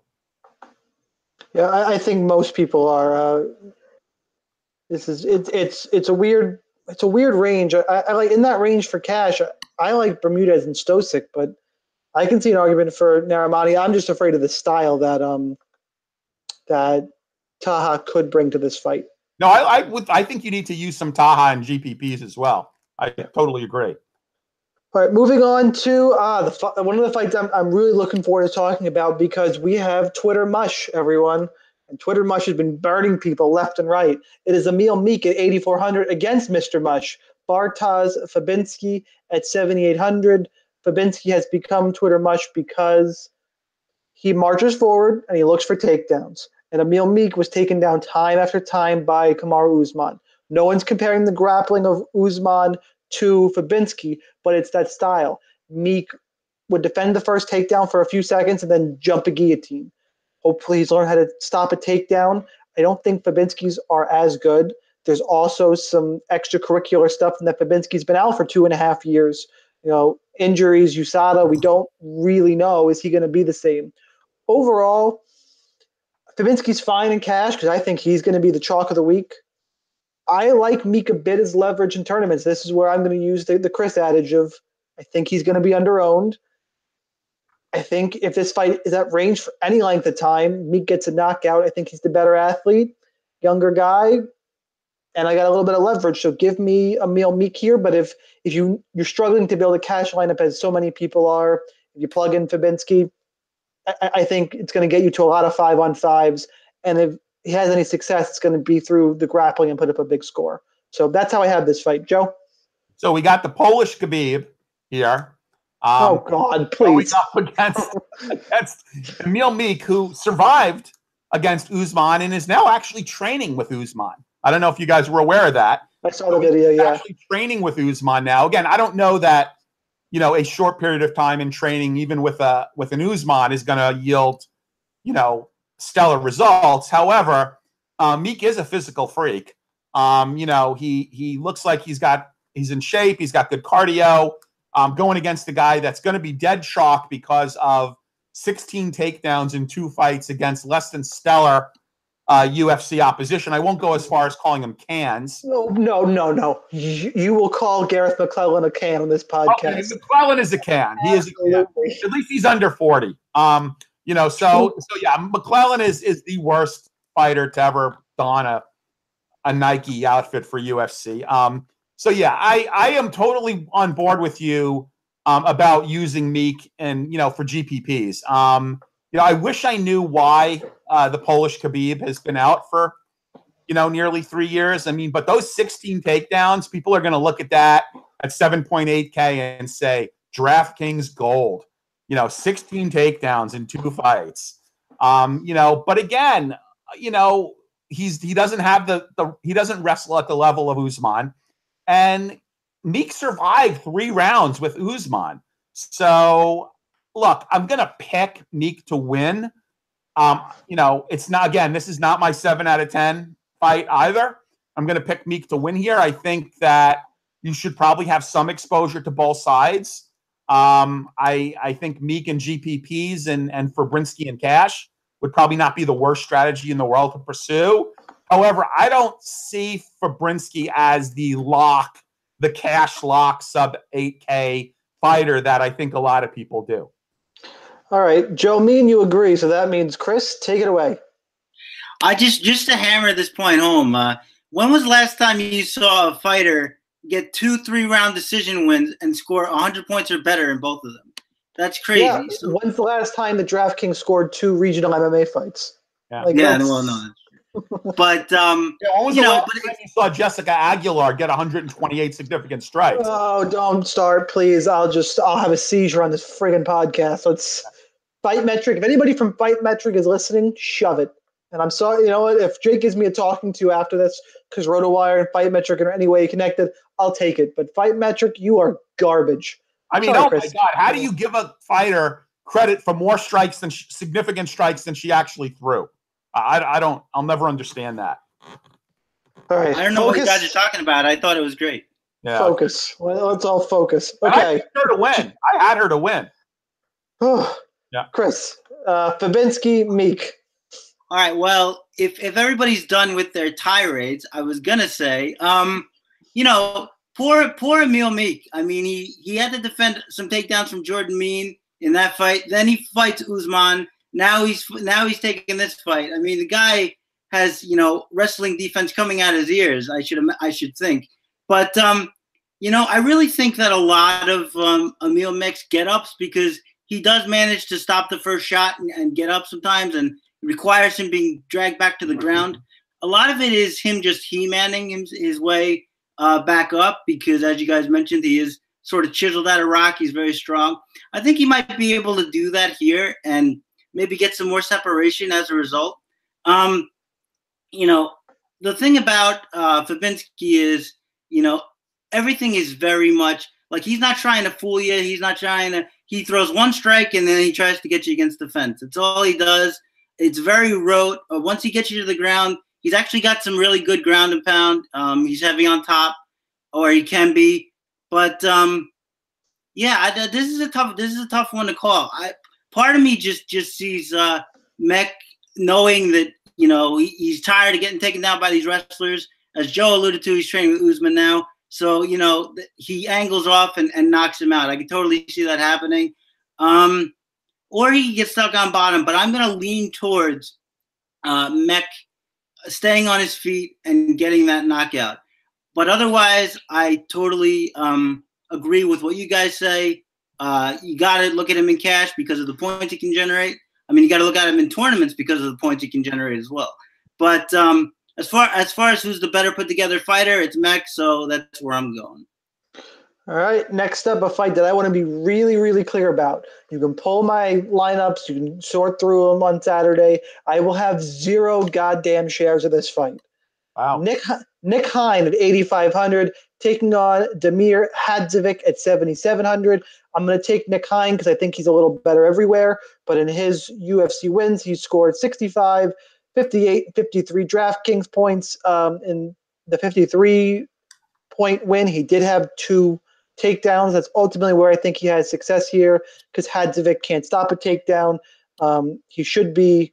[SPEAKER 3] Yeah, I, I think most people are. Uh, this is it's it's it's a weird it's a weird range. I, I like in that range for cash. I, I like Bermudez and Stosic, but I can see an argument for Narimani. I'm just afraid of the style that um that Taha could bring to this fight.
[SPEAKER 5] No, I, I would. I think you need to use some Taha and G P Ps as well. I totally agree.
[SPEAKER 3] All right, moving on to uh, the one of the fights I'm, I'm really looking forward to talking about because we have Twitter Mush, everyone. And Twitter Mush has been burning people left and right. It is Emil Meek at eighty-four hundred against Mister Mush. Bartosz Fabinski at seventy-eight hundred. Fabinski has become Twitter Mush because he marches forward and he looks for takedowns. And Emil Meek was taken down time after time by Kamaru Usman. No one's comparing the grappling of Usman to Fabinski, but it's that style. Meek would defend the first takedown for a few seconds and then jump a guillotine. Hopefully he's learned how to stop a takedown. I don't think Fabinski's are as good. There's also some extracurricular stuff in that Fabinski's been out for two and a half years. You know, injuries, U S A D A, we don't really know. Is he going to be the same? Overall, Fabinski's fine in cash because I think he's going to be the chalk of the week. I like Meek a bit as leverage in tournaments. This is where I'm going to use the, the Chris adage of I think he's going to be underowned. I think if this fight is at range for any length of time, Meek gets a knockout. I think he's the better athlete, younger guy, and I got a little bit of leverage. So give me Emil Meek here. But if if you you're struggling to build a cash lineup as so many people are, if you plug in Fabinski, I, I think it's going to get you to a lot of five on fives. And if he has any success, it's going to be through the grappling and put up a big score. So that's how I have this fight. Joe?
[SPEAKER 5] So we got the Polish Khabib here. Um,
[SPEAKER 3] oh, God, please.
[SPEAKER 5] Going up against, against Emil Meek, who survived against Usman and is now actually training with Usman. I don't know if you guys were aware of that.
[SPEAKER 3] I saw the video,
[SPEAKER 5] He's
[SPEAKER 3] yeah.
[SPEAKER 5] actually training with Usman now. Again, I don't know that, you know, a short period of time in training, even with a with an Usman, is going to yield, you know, stellar results. However, uh, Meek is a physical freak. Um, you know, he he looks like he's got he's in shape. He's got good cardio. Um, going against a guy that's going to be dead chalk because of sixteen takedowns in two fights against less than stellar uh, U F C opposition. I won't go as far as calling them cans.
[SPEAKER 3] No, no, no, no. You, you will call Gareth McClellan a can on this podcast.
[SPEAKER 5] Okay, McClellan is a can. He is a can. At least he's under forty. Um, you know, so so yeah, McClellan is is the worst fighter to ever don a, a Nike outfit for U F C. Um, so yeah, I I am totally on board with you um, about using Meek and you know for G P Ps. Um, you know, I wish I knew why uh, the Polish Khabib has been out for you know nearly three years. I mean, but those sixteen takedowns, people are going to look at that at seven point eight K and say DraftKings gold. You know, sixteen takedowns in two fights. Um, you know, but again, you know, he's he doesn't have the the he doesn't wrestle at the level of Usman, and Meek survived three rounds with Usman. So look, I'm gonna pick Meek to win. Um, you know, it's not again, this is not my seven out of ten fight either. I'm gonna pick Meek to win here. I think that you should probably have some exposure to both sides. Um, I I think Meek and G P Ps and and Fabrinsky and Cash would probably not be the worst strategy in the world to pursue. However, I don't see Fabrinsky as the lock, the cash lock sub eight K fighter that I think a lot of people do.
[SPEAKER 3] All right, Joe, me and you agree, so that means Chris, take it away.
[SPEAKER 4] I just just to hammer this point home. Uh, when was the last time you saw a fighter get two three-round decision wins and score one hundred points or better in both of them? That's crazy.
[SPEAKER 3] Yeah.
[SPEAKER 4] So,
[SPEAKER 3] When's the last time the DraftKings scored two regional M M A fights?
[SPEAKER 5] Yeah,
[SPEAKER 3] like
[SPEAKER 4] yeah well, no. But, um,
[SPEAKER 5] yeah, when was
[SPEAKER 4] you
[SPEAKER 5] the
[SPEAKER 4] know,
[SPEAKER 5] last
[SPEAKER 4] but
[SPEAKER 5] time you saw Jessica Aguilar get one hundred twenty-eight significant strikes?
[SPEAKER 3] Oh, don't start, please. I'll just I'll have a seizure on this friggin' podcast. Let's Fight Metric. If anybody from Fight Metric is listening, shove it. And I'm sorry, you know what? If Jake gives me a talking to after this, because RotoWire and Fight Metric are in any way connected, I'll take it. But Fight Metric, you are garbage.
[SPEAKER 5] I mean,
[SPEAKER 3] Sorry,
[SPEAKER 5] oh
[SPEAKER 3] Chris.
[SPEAKER 5] my God, how do you give a fighter credit for more strikes than sh- significant strikes than she actually threw? I, I don't. I'll never understand that.
[SPEAKER 3] All right,
[SPEAKER 4] I don't know
[SPEAKER 3] focus.
[SPEAKER 4] what you guys are talking about. I thought it was great.
[SPEAKER 5] Yeah.
[SPEAKER 3] Focus. Well, let's all focus.
[SPEAKER 5] I
[SPEAKER 3] Okay.
[SPEAKER 5] had her to win. I had her to win. Yeah.
[SPEAKER 3] Chris, uh, Fabinski, Meek.
[SPEAKER 4] All right. Well, if if everybody's done with their tirades, I was gonna say, um, you know, poor poor Emil Meek. I mean, he he had to defend some takedowns from Jordan Mean in that fight. Then he fights Usman. Now he's now he's taking this fight. I mean, the guy has you know wrestling defense coming out his ears. I should I should think, but um, you know, I really think that a lot of um, Emil Meek's get ups because he does manage to stop the first shot and, and get up sometimes, and it requires him being dragged back to the ground. A lot of it is him just he-manning his, his way uh, back up because, as you guys mentioned, he is sort of chiseled out of rock. He's very strong. I think he might be able to do that here and maybe get some more separation as a result. Um, you know, the thing about uh, Fabinski is, you know, everything is very much like he's not trying to fool you. He's not trying to – he throws one strike and then he tries to get you against the fence. That's all he does. It's very rote. Uh, once he gets you to the ground, he's actually got some really good ground and pound. Um, he's heavy on top, or he can be. But um, yeah, I, this is a tough. This is a tough one to call. I part of me just just sees uh, Meek knowing that you know he, he's tired of getting taken down by these wrestlers. As Joe alluded to, he's training with Usman now, so you know he angles off and, and knocks him out. I can totally see that happening. Um, Or he gets stuck on bottom, but I'm going to lean towards uh, Meek staying on his feet and getting that knockout. But otherwise, I totally um, agree with what you guys say. Uh, you got to look at him in cash because of the points he can generate. I mean, you got to look at him in tournaments because of the points he can generate as well. But um, as far as far as who's the better put together fighter, it's Meek, so that's where I'm going.
[SPEAKER 3] All right, next up, a fight that I want to be really, really clear about. You can pull my lineups. You can sort through them on Saturday. I will have zero goddamn shares of this fight.
[SPEAKER 5] Wow.
[SPEAKER 3] Nick Nick Hein at eighty-five hundred, taking on Damir Hadzovic at seventy-seven hundred. I'm going to take Nick Hein because I think he's a little better everywhere. But in his U F C wins, he scored sixty-five, fifty-eight, fifty-three DraftKings points. Um, in the fifty-three point win, he did have two takedowns. That's ultimately where I think he has success here because Hadzovic can't stop a takedown. Um, he should be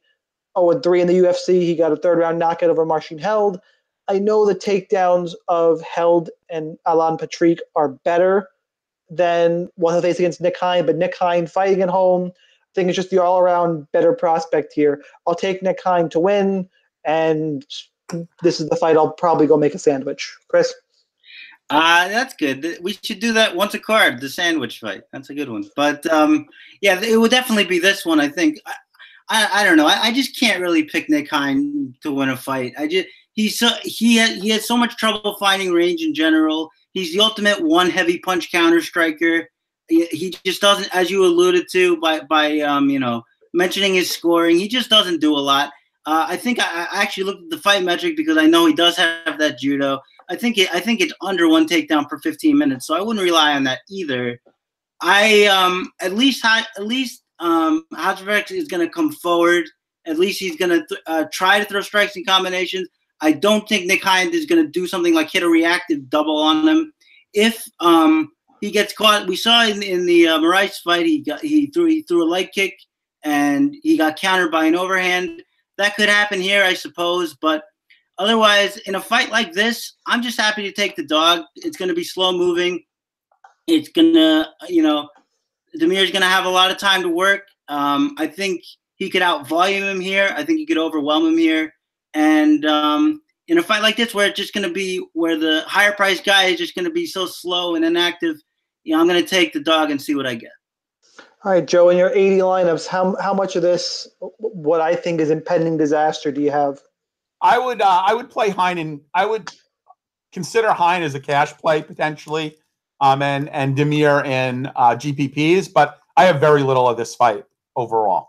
[SPEAKER 3] oh and three in the U F C. He got a third round knockout over Marcin Held. I know the takedowns of Held and Alan Patrick are better than what he'll face against Nick Hein, but Nick Hein fighting at home, I think it's just the all-around better prospect here. I'll take Nick Hein to win, and this is the fight I'll probably go make a sandwich. Chris?
[SPEAKER 4] Uh, that's good. We should do that once a card, the sandwich fight. That's a good one. But, um, yeah, it would definitely be this one, I think. I, I, I don't know. I, I just can't really pick Nick Hein to win a fight. I just he's so, he, ha, he has so much trouble finding range in general. He's the ultimate one heavy punch counter striker. He, he just doesn't, as you alluded to by, by um, you know, mentioning his scoring, he just doesn't do a lot. Uh, I think I, I actually looked at the fight metric because I know he does have that judo. I think it, I think it's under one takedown per fifteen minutes, so I wouldn't rely on that either. I um at least at least um Hovsarek is going to come forward. At least he's going to th- uh, try to throw strikes and combinations. I don't think Nick Hein is going to do something like hit a reactive double on him. If um he gets caught, we saw in, in the uh, Moraes fight, he got he threw he threw a leg kick and he got countered by an overhand. That could happen here, I suppose, but otherwise, in a fight like this, I'm just happy to take the dog. It's going to be slow moving. It's going to, you know, Demir's going to have a lot of time to work. Um, I think he could out-volume him here. I think he could overwhelm him here. And um, in a fight like this, where it's just going to be where the higher-priced guy is just going to be so slow and inactive, you know, I'm going to take the dog and see what I get.
[SPEAKER 3] All right, Joe, in your eighty lineups, how how much of this, what I think is impending disaster, do you have?
[SPEAKER 5] I would uh, I would play Hein and I would consider Hein as a cash play potentially, um, and and Demir in uh, G P Ps, but I have very little of this fight overall.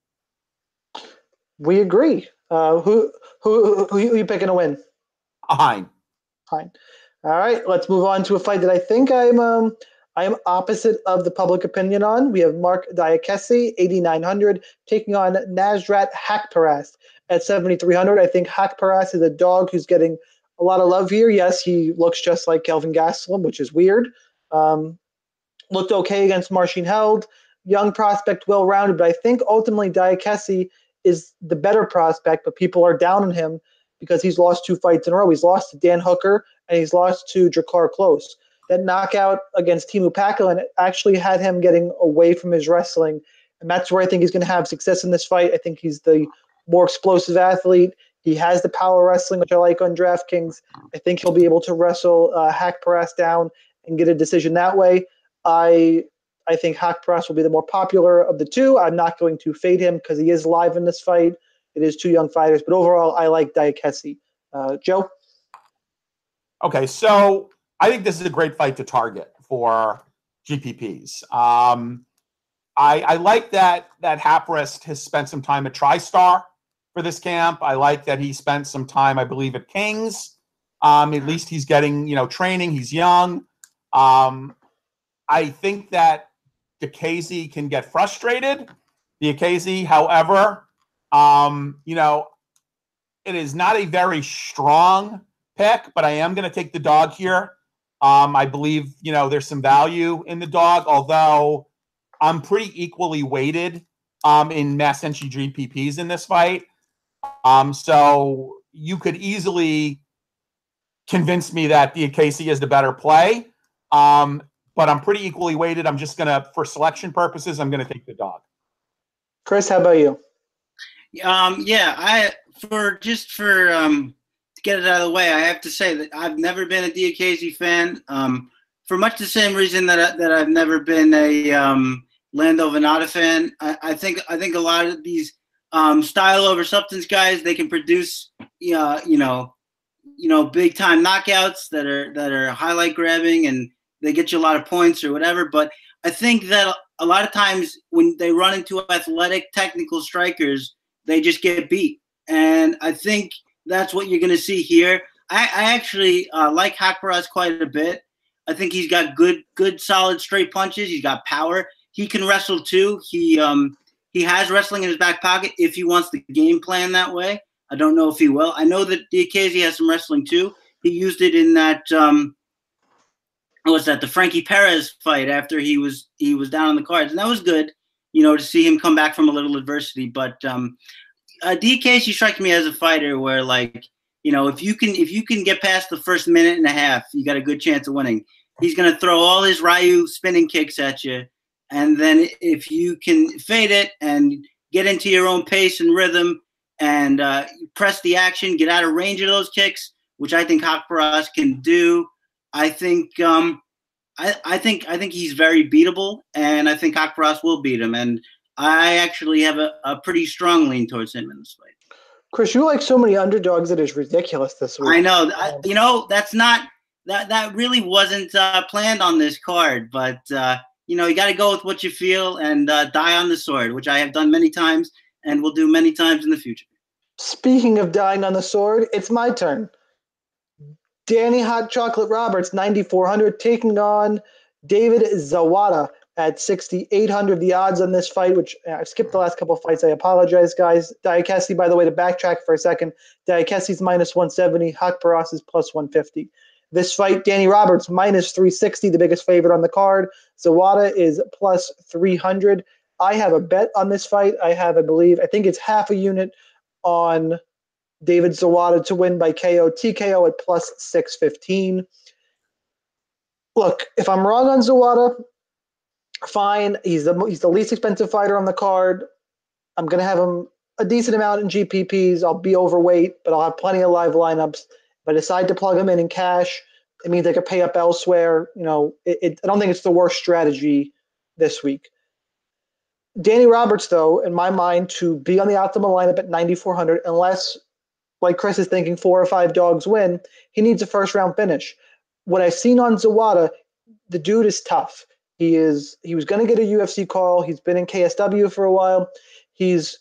[SPEAKER 3] We agree. Uh, who who who are you picking to win?
[SPEAKER 5] Hein.
[SPEAKER 3] Hein. All right, let's move on to a fight that I think I'm um I am opposite of the public opinion on. We have Mark Diakese, eighty-nine hundred, taking on Nasrat Haqparast at seventy-three hundred. I think Haqparast is a dog who's getting a lot of love here. Yes, he looks just like Kelvin Gastelum, which is weird. Um, looked okay against Marcin Held. Young prospect, well-rounded, but I think ultimately Diakese is the better prospect, but people are down on him because he's lost two fights in a row. He's lost to Dan Hooker, and he's lost to Drakkar Klose. That knockout against Teemu Packalén actually had him getting away from his wrestling, and that's where I think he's going to have success in this fight. I think he's the more explosive athlete. He has the power wrestling, which I like on DraftKings. I think he'll be able to wrestle uh, Haqparast down and get a decision that way. I I think Haqparast will be the more popular of the two. I'm not going to fade him because he is live in this fight. It is two young fighters, but overall, I like Diakese. Uh, Joe?
[SPEAKER 5] Okay, so I think this is a great fight to target for G P Ps. Um, I, I like that that Haqparast has spent some time at TriStar for this camp. I like that he spent some time, I believe, at Kings. Um, at least he's getting, you know, training. He's young. Um, I think that Diakese can get frustrated. Diakese, however, um, you know, it is not a very strong pick, but I am going to take the dog here. Um, I believe, you know, there's some value in the dog, although I'm pretty equally weighted um, in Mass Senshi G P Ps in this fight. Um, so you could easily convince me that Diakese is the better play, um, but I'm pretty equally weighted. I'm just going to, for selection purposes, I'm going to take the dog.
[SPEAKER 3] Chris, how about you?
[SPEAKER 4] Um, yeah, I for just for um, to get it out of the way, I have to say that I've never been a Diakese fan. Um, for much the same reason that I, that I've never been a um, Lando Venata fan. I, I think I think a lot of these um, style over substance guys, they can produce, uh, you know, you know, big time knockouts that are that are highlight grabbing and they get you a lot of points or whatever. But I think that a lot of times when they run into athletic, technical strikers, they just get beat. And I think that's what you're going to see here. I, I actually uh, like Haqparast quite a bit. I think he's got good, good, solid straight punches. He's got power. He can wrestle too. He um he has wrestling in his back pocket if he wants the game plan that way. I don't know if he will. I know that Diakese has some wrestling too. He used it in that um what was that, the Frankie Perez fight after he was he was down on the cards, and that was good, you know, to see him come back from a little adversity. But um uh, D K C strikes me as a fighter where, like, you know, if you can if you can get past the first minute and a half, you got a good chance of winning. He's going to throw all his Ryu spinning kicks at you, and then if you can fade it and get into your own pace and rhythm and uh, press the action, get out of range of those kicks, which I think Haqparast can do. I think um, I, I think I think he's very beatable, and I think Haqparast will beat him. And I actually have a, a pretty strong lean towards him in this fight.
[SPEAKER 3] Chris, you like so many underdogs that is ridiculous this week.
[SPEAKER 4] I know. I, you know, that's not that that really wasn't uh, planned on this card, but uh, you know, you got to go with what you feel and uh, die on the sword, which I have done many times and will do many times in the future.
[SPEAKER 3] Speaking of dying on the sword, it's my turn. Danny Hot Chocolate Roberts, ninety-four hundred, taking on David Zawada at sixty-eight hundred. The odds on this fight, which I skipped the last couple of fights, I apologize, guys. Diakese, by the way, to backtrack for a second, Diakese's minus one seventy, Haqparast is plus one fifty. This fight, Danny Roberts, minus three sixty, the biggest favorite on the card. Zawada is plus three hundred. I have a bet on this fight. I have, I believe, I think it's half a unit on David Zawada to win by K O. T K O at plus six fifteen. Look, if I'm wrong on Zawada, fine. He's the he's the least expensive fighter on the card. I'm going to have him a decent amount in G P Ps. I'll be overweight, but I'll have plenty of live lineups. If I decide to plug him in in cash, it means I could pay up elsewhere. You know, it, it, I don't think it's the worst strategy this week. Danny Roberts, though, in my mind, to be on the optimal lineup at ninety-four hundred, unless, like Chris is thinking, four or five dogs win, he needs a first-round finish. What I've seen on Zawada, the dude is tough. He is. He was going to get a U F C call. He's been in K S W for a while. He's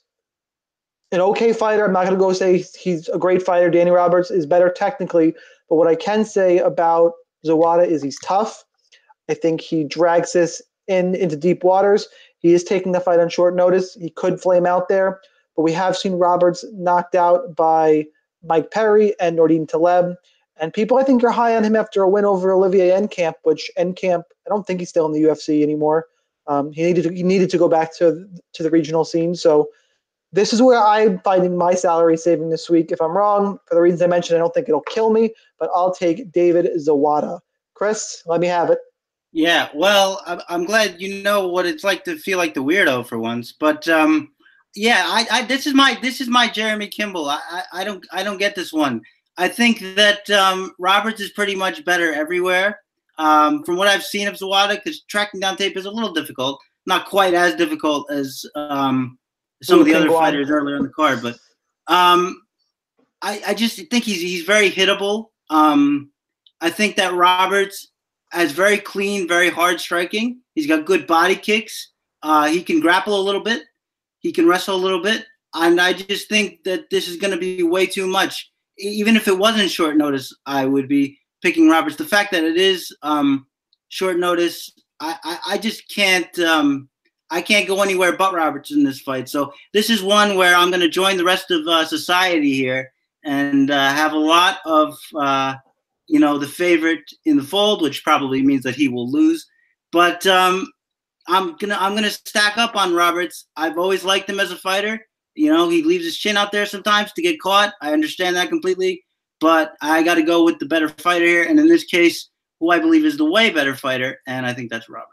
[SPEAKER 3] an okay fighter. I'm not going to go say he's a great fighter. Danny Roberts is better technically. But what I can say about Zawada is he's tough. I think he drags this in into deep waters. He is taking the fight on short notice. He could flame out there. But we have seen Roberts knocked out by Mike Perry and Nordine Taleb. And people, I think, are high on him after a win over Olivier Enkamp, which Enkamp, I don't think he's still in the U F C anymore. Um, he needed to, he needed to go back to to the regional scene. So this is where I'm finding my salary saving this week. If I'm wrong, for the reasons I mentioned, I don't think it'll kill me, but I'll take David Zawada. Chris, let me have it.
[SPEAKER 4] Yeah, well, I'm glad you know what it's like to feel like the weirdo for once. But um, yeah, I, I this is my this is my Jeremy Kimball. I, I, I don't I don't get this one. I think that um, Roberts is pretty much better everywhere. Um, from what I've seen of Zawada, because tracking down tape is a little difficult, not quite as difficult as um, some Ooh, of the other fighters earlier in the card. But um, I, I just think he's he's very hittable. Um, I think that Roberts has very clean, very hard striking. He's got good body kicks. Uh, he can grapple a little bit. He can wrestle a little bit. And I just think that this is going to be way too much. Even if it wasn't short notice, I would be picking Roberts. The fact that it is um, short notice, I, I, I just can't um, I can't go anywhere but Roberts in this fight. So this is one where I'm going to join the rest of uh, society here and uh, have a lot of uh, you know the favorite in the fold, which probably means that he will lose. But um, I'm gonna I'm gonna stack up on Roberts. I've always liked him as a fighter. You know, he leaves his chin out there sometimes to get caught. I understand that completely. But I got to go with the better fighter here. And in this case, who I believe is the way better fighter. And I think that's Roberts.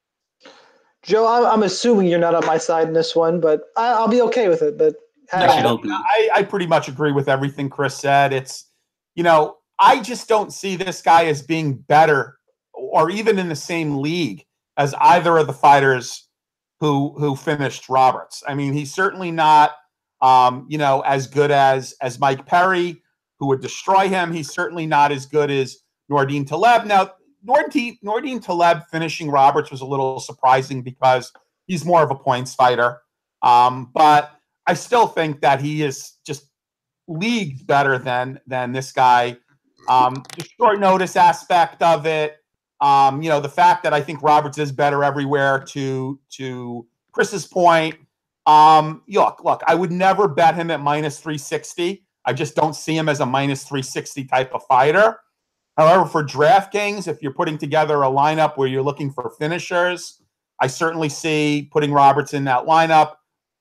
[SPEAKER 3] Joe, I'm assuming you're not on my side in this one, but I'll be okay with it. But
[SPEAKER 5] no, I, I pretty much agree with everything Chris said. It's, you know, I just don't see this guy as being better or even in the same league as either of the fighters who who finished Roberts. I mean, he's certainly not, um, you know, as good as as Mike Perry, who would destroy him. He's certainly not as good as Nordine Taleb. Now, Nordine, Nordine Taleb finishing Roberts was a little surprising because he's more of a points fighter. Um, but I still think that he is just leagues better than than this guy. Um, the short notice aspect of it. Um, you know, the fact that I think Roberts is better everywhere to to Chris's point. Um, look, look, I would never bet him at minus three sixty. I just don't see him as a minus three sixty type of fighter. However, for DraftKings, if you're putting together a lineup where you're looking for finishers, I certainly see putting Roberts in that lineup.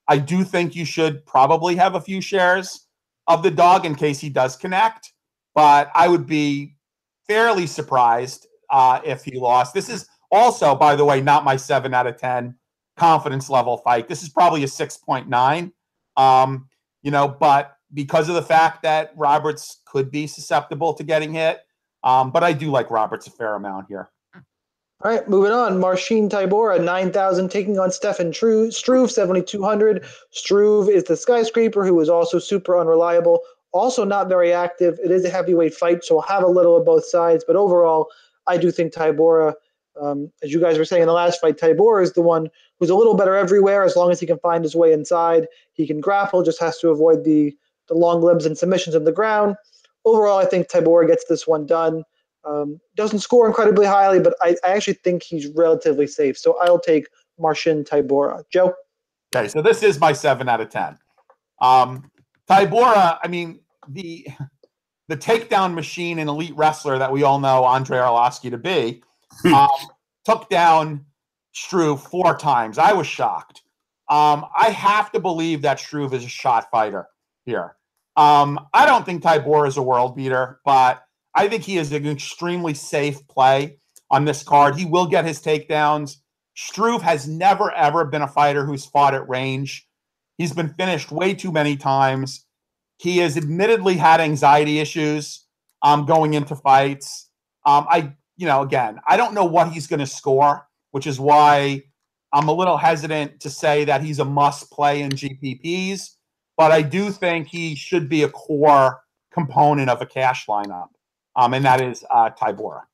[SPEAKER 5] I do think you should probably have a few shares of the dog in case he does connect, but I would be fairly surprised uh, if he lost. This is also, by the way, not my seven out of ten confidence level fight. This is probably a six point nine, um, you know, but because of the fact that Roberts could be susceptible to getting hit, um, but I do like Roberts a fair amount here.
[SPEAKER 3] All right, moving on. Marcin Tybura, nine thousand, taking on Stefan Tru- Struve, seventy-two hundred. Struve is the skyscraper who is also super unreliable, also not very active. It is a heavyweight fight, so we'll have a little of both sides. But overall, I do think Tybura, um, as you guys were saying in the last fight, Tybura is the one who's a little better everywhere as long as he can find his way inside. He can grapple, just has to avoid the, the long limbs and submissions on the ground. Overall, I think Tybura gets this one done. Um, doesn't score incredibly highly, but I, I actually think he's relatively safe. So I'll take Marcin Tybura. Joe?
[SPEAKER 5] Okay, so this is my seven out of ten. Um, Tybura, I mean, the the takedown machine and elite wrestler that we all know Andrei Arlovski to be, um, took down Struve four times. I was shocked. Um, I have to believe that Struve is a shot fighter here. Um, I don't think Tybura is a world beater, but I think he is an extremely safe play on this card. He will get his takedowns. Struve has never, ever been a fighter who's fought at range. He's been finished way too many times. He has admittedly had anxiety issues um, going into fights. Um, I, you know, again, I don't know what he's going to score, which is why I'm a little hesitant to say that he's a must play in G P Ps, but I do think he should be a core component of a cash lineup. Um, and that is uh, Tybura.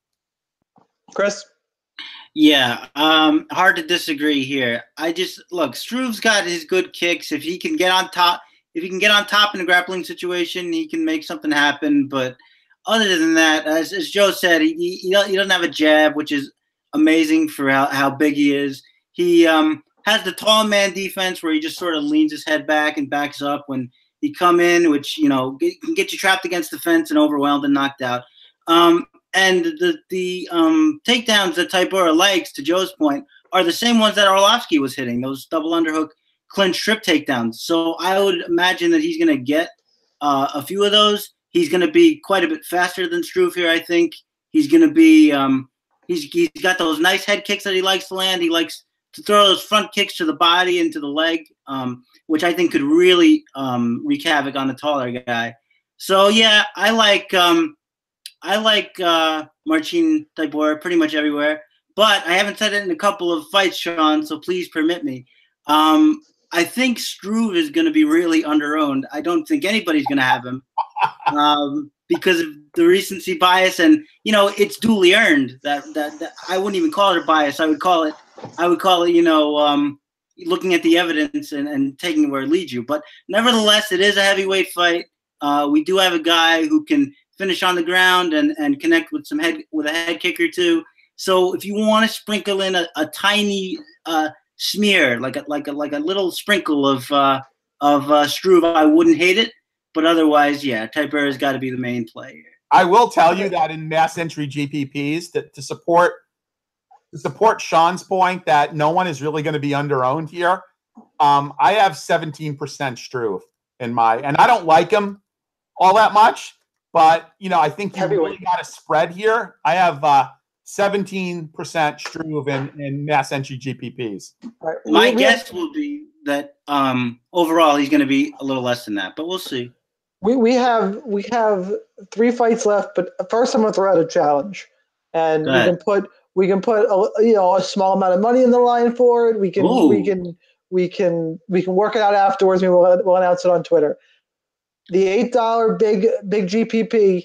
[SPEAKER 3] Chris?
[SPEAKER 4] Yeah, um, hard to disagree here. I just look, Struve's got his good kicks. If he can get on top, if he can get on top in a grappling situation, he can make something happen. But other than that, as, as Joe said, he, he he doesn't have a jab, which is amazing for how, how big he is. He um, has the tall man defense where he just sort of leans his head back and backs up when he come in, which, you know, get, can get you trapped against the fence and overwhelmed and knocked out. Um, and the the um, takedowns that Tybura likes, to Joe's point, are the same ones that Arlovski was hitting, those double underhook clinch trip takedowns. So I would imagine that he's going to get uh, a few of those. He's going to be quite a bit faster than Struve here, I think. He's going to be um, – he's, he's got those nice head kicks that he likes to land. He likes to throw those front kicks to the body and to the leg, um, which I think could really um, wreak havoc on the taller guy. So, yeah, I like um, – I like uh, Marcin Tybura pretty much everywhere, but I haven't said it in a couple of fights, Sean, so please permit me. Um, I think Struve is going to be really underowned. I don't think anybody's going to have him um, because of the recency bias, and you know it's duly earned. That, that that I wouldn't even call it a bias. I would call it. I would call it. You know, um, looking at the evidence and, and taking it where it leads you. But nevertheless, it is a heavyweight fight. Uh, we do have a guy who can finish on the ground and, and connect with some head with a head kick or two. So if you want to sprinkle in a, a tiny uh, smear, like a like a like a little sprinkle of uh, of uh, Struve, I wouldn't hate it. But otherwise, yeah, Tybura's got to be the main play here.
[SPEAKER 5] I will tell you that in mass entry G P Ps, to, to support to support Sean's point that no one is really going to be underowned here. Um, I have seventeen percent Struve in my, and I don't like him all that much. But, you know, I think you
[SPEAKER 3] Heavyweight.
[SPEAKER 5] really got a spread here. I have uh, seventeen percent Struve in, in mass entry G P Ps.
[SPEAKER 3] All right.
[SPEAKER 4] My
[SPEAKER 3] We- we
[SPEAKER 4] guess
[SPEAKER 3] have-
[SPEAKER 4] will be that um, overall he's going to be a little less than that, but we'll see.
[SPEAKER 3] We we have we have three fights left, but first I'm gonna throw out a challenge, and
[SPEAKER 4] Go
[SPEAKER 3] we
[SPEAKER 4] ahead.
[SPEAKER 3] can put we can put a, you know a small amount of money in the line for it. We can
[SPEAKER 4] Ooh.
[SPEAKER 3] we can we can we can work it out afterwards. We will we'll announce it on Twitter. The eight dollar big big G P P,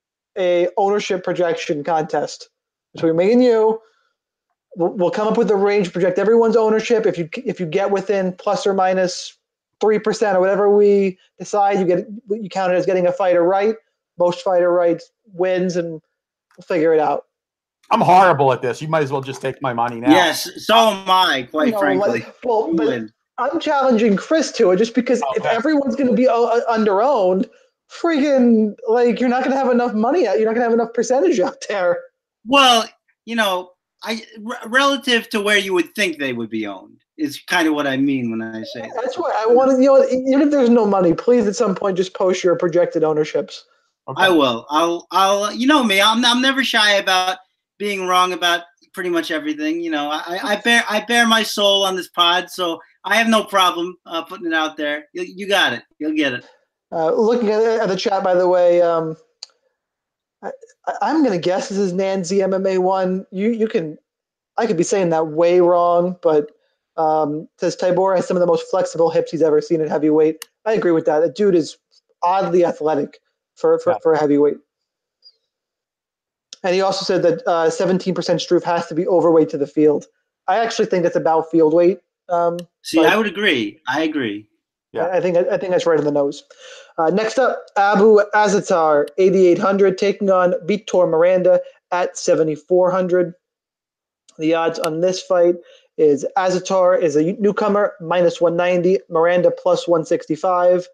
[SPEAKER 3] a ownership projection contest between me and you. We'll, we'll come up with a range, project everyone's ownership. If you if you get within plus or minus three percent or whatever we decide, you get you count it as getting a fighter right. Most fighter rights wins, and we'll figure it out.
[SPEAKER 5] I'm horrible at this. You might as well just take my money now.
[SPEAKER 4] Yes, so am I, quite
[SPEAKER 3] You know,
[SPEAKER 4] frankly.
[SPEAKER 3] like, well,
[SPEAKER 4] You
[SPEAKER 3] but
[SPEAKER 4] win.
[SPEAKER 3] I'm challenging Chris to it just because if
[SPEAKER 5] Okay.
[SPEAKER 3] everyone's going to be uh, underowned, freaking like you're not going to have enough money out. You're not going to have enough percentage out there.
[SPEAKER 4] Well, you know, I r- relative to where you would think they would be owned. is kind of what I mean when I say that.
[SPEAKER 3] That's why I want to, you know, even if there's no money, please at some point just post your projected ownerships.
[SPEAKER 4] Okay. I will. I'll. I'll. You know me. I'm. I'm never shy about being wrong about pretty much everything. You know, I. I bear. I bear my soul on this pod, so I have no problem uh, putting it out there. You, you got it. You'll get it.
[SPEAKER 3] Uh, looking at, at the chat, by the way, um, I, I'm going to guess this is Nancy M M A one. You. You can. I could be saying that way wrong, but um, says Tybura has some of the most flexible hips he's ever seen at heavyweight. I agree with that. The dude is oddly athletic for, for, yeah. for a heavyweight. And he also said that uh, seventeen percent Struve has to be overweight to the field. I actually think that's about field weight. Um,
[SPEAKER 4] See, I would agree. I agree.
[SPEAKER 3] Yeah, I think I think that's right in the nose. Uh, next up, Abu Azaitar, eighty-eight hundred, taking on Vitor Miranda at seventy-four hundred. The odds on this fight is Azaitar is a newcomer, minus one ninety, Miranda plus one sixty-five.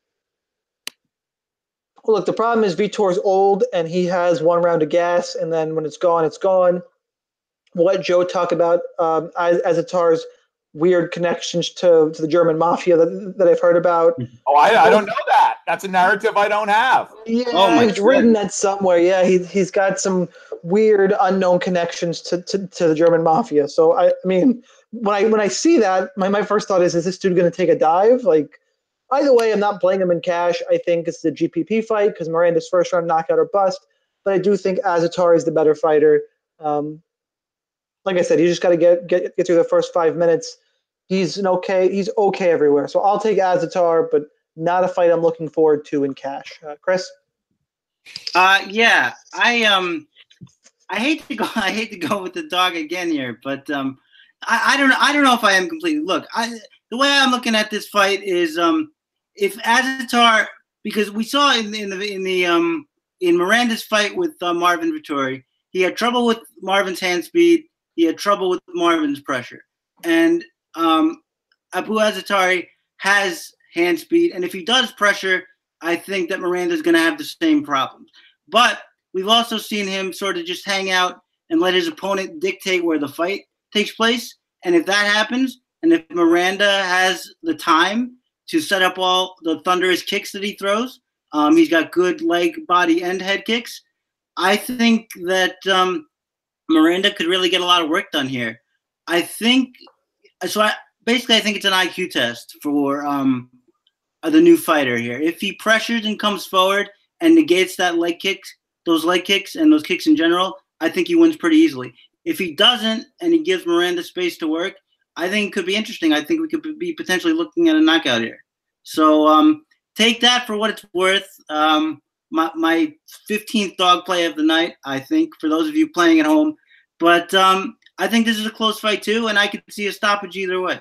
[SPEAKER 3] Look, the problem is Vitor's old, and he has one round of gas, and then when it's gone, it's gone. We'll let Joe talk about um, Azaitar's weird connections to, to the German mafia that, that I've heard about.
[SPEAKER 5] Oh, I, I don't know that. That's a narrative I don't have.
[SPEAKER 3] Yeah,
[SPEAKER 4] oh
[SPEAKER 3] he's written that somewhere. Yeah, he, he's got some weird unknown connections to, to, to the German mafia. So, I, I mean, when I when I see that, my, my first thought is, is this dude going to take a dive? Like, either way, I'm not playing him in cash. I think it's the G P P fight because Miranda's first round knockout or bust. But I do think Azaitar is the better fighter. Um, like I said, you just got to get, get get through the first five minutes. He's an okay. He's okay everywhere. So I'll take Azaitar, but not a fight I'm looking forward to in cash. Uh, Chris?
[SPEAKER 4] Uh, yeah, I um, I hate to go. I hate to go with the dog again here, but um, I, I don't. I don't know if I am completely. Look, I the way I'm looking at this fight is um, if Azaitar, because we saw in, in the in the um in Miranda's fight with uh, Marvin Vettori, he had trouble with Marvin's hand speed. He had trouble with Marvin's pressure, and um, Abu Azaitar has hand speed, and if he does pressure, I think that Miranda is going to have the same problems. But we've also seen him sort of just hang out and let his opponent dictate where the fight takes place. And if that happens, and if Miranda has the time to set up all the thunderous kicks that he throws, um, he's got good leg, body, and head kicks. I think that um, Miranda could really get a lot of work done here. I think so. I, basically, I think it's an I Q test for um, the new fighter here. If he pressures and comes forward and negates that leg kicks, those leg kicks and those kicks in general, I think he wins pretty easily. If he doesn't and he gives Miranda space to work, I think it could be interesting. I think we could be potentially looking at a knockout here. So um, take that for what it's worth. Um, my, my fifteenth dog play of the night, I think, for those of you playing at home. But um, I think this is a close fight too, and I could see a stoppage either way.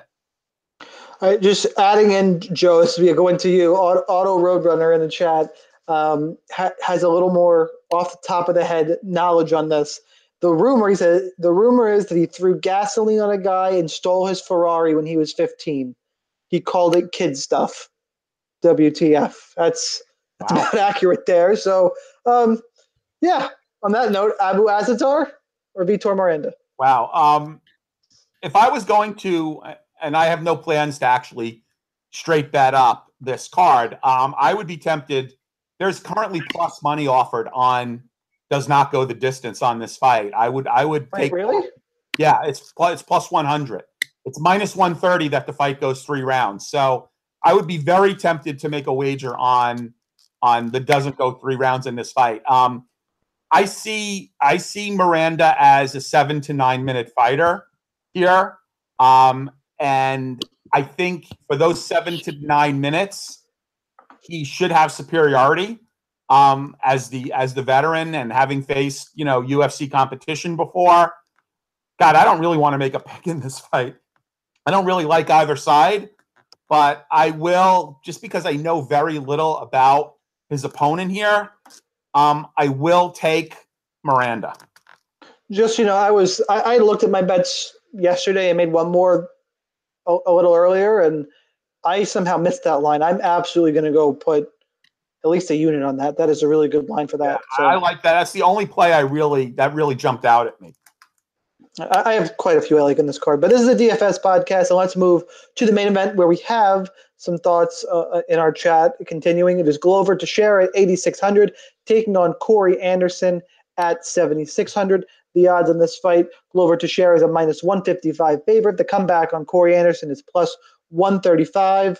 [SPEAKER 3] All right, just adding in, Joe, this will be going to you. Auto, Auto Roadrunner in the chat um, ha- has a little more off the top of the head knowledge on this. The rumor, he said, the rumor is that he threw gasoline on a guy and stole his Ferrari when he was fifteen. He called it kid stuff. W T F. That's, that's wow. about accurate there. So, um, yeah, on that note, Abu Azaitar or Vitor Miranda?
[SPEAKER 5] Wow. Um, if I was going to, and I have no plans to actually straight bet up this card, um, I would be tempted. There's currently plus money offered on does not go the distance on this fight. I would, I would
[SPEAKER 3] Wait,
[SPEAKER 5] take.
[SPEAKER 3] Really?
[SPEAKER 5] Yeah, it's plus, it's plus one hundred. It's minus one thirty that the fight goes three rounds. So I would be very tempted to make a wager on on the doesn't go three rounds in this fight. Um, I see, I see Miranda as a seven to nine minute fighter here, um, and I think for those seven to nine minutes, he should have superiority. Um, as the as the veteran and having faced, you know, U F C competition before. God, I don't really want to make a pick in this fight. I don't really like either side, but I will, just because I know very little about his opponent here, um, I will take Miranda.
[SPEAKER 3] Just, you know, I was I, I looked at my bets yesterday and made one more a, a little earlier, and I somehow missed that line. I'm absolutely going to go put at least a unit on that. That is a really good line for that.
[SPEAKER 5] Yeah,
[SPEAKER 3] so.
[SPEAKER 5] I like that. That's the only play I really that really jumped out at me.
[SPEAKER 3] I, I have quite a few I like in this card, but this is a D F S podcast, and let's move to the main event where we have some thoughts uh, in our chat. Continuing, it is Glover Teixeira at eighty-six hundred, taking on Corey Anderson at seventy-six hundred. The odds on this fight, Glover Teixeira is a minus one fifty-five favorite. The comeback on Corey Anderson is plus one thirty-five.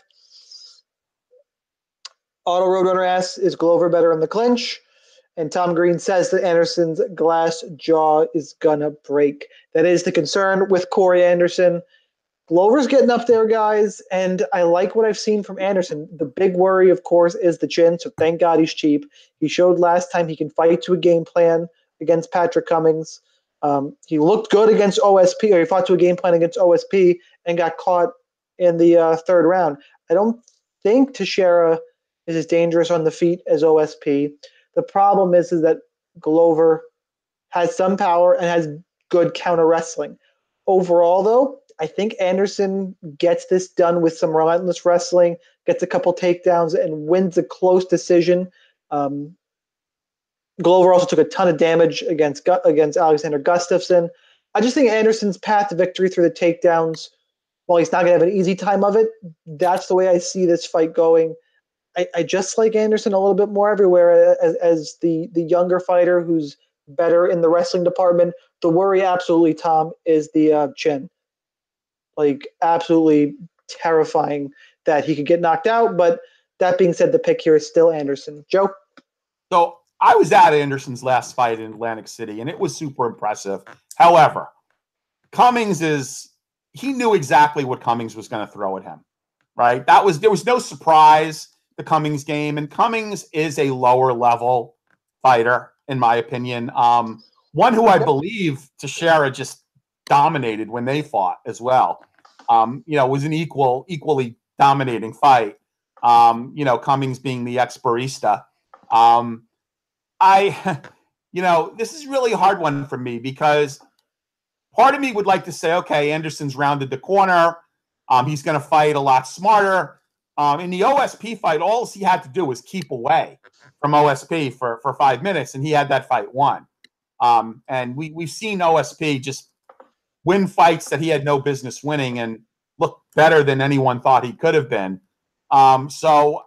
[SPEAKER 3] Auto Roadrunner asks, is Glover better in the clinch? And Tom Green says that Anderson's glass jaw is gonna break. That is the concern with Corey Anderson. Glover's getting up there, guys, and I like what I've seen from Anderson. The big worry, of course, is the chin, so thank God he's cheap. He showed last time he can fight to a game plan against Patrick Cummings. Um, he looked good against O S P, or he fought to a game plan against O S P and got caught in the uh, third round. I don't think Teixeira is as dangerous on the feet as O S P. The problem is, is that Glover has some power and has good counter wrestling. Overall, though, I think Anderson gets this done with some relentless wrestling, gets a couple takedowns, and wins a close decision. Um, Glover also took a ton of damage against against Alexander Gustafsson. I just think Anderson's path to victory through the takedowns, while he's not going to have an easy time of it, that's the way I see this fight going. I, I just like Anderson a little bit more everywhere as, as the, the younger fighter who's better in the wrestling department. The worry, absolutely, Tom, is the uh, chin. Like, absolutely terrifying that he could get knocked out. But that being said, the pick here is still Anderson. Joe?
[SPEAKER 5] So I was at Anderson's last fight in Atlantic City, and it was super impressive. However, Cummings is – he knew exactly what Cummings was going to throw at him, right? That was – there was no surprise, the Cummings game. And Cummings is a lower-level fighter, in my opinion. Um, one who I believe Teixeira just dominated when they fought as well. Um, you know, it was an equal, equally dominating fight. Um, you know, Cummings being the ex-barista. Um, I, you know, this is really a hard one for me because part of me would like to say, okay, Anderson's rounded the corner. Um, he's going to fight a lot smarter. Um, in the O S P fight, all he had to do was keep away from O S P for, for five minutes, and he had that fight won. Um, and we, we've seen O S P just win fights that he had no business winning and look better than anyone thought he could have been. Um, so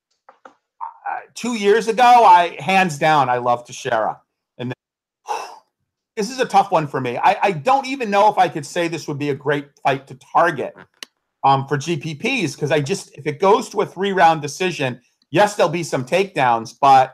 [SPEAKER 5] uh, two years ago, I hands down, I love Teixeira. And then, this is a tough one for me. I, I don't even know if I could say this would be a great fight to target um, for G P Ps, because I just, if it goes to a three-round decision, yes, there'll be some takedowns, but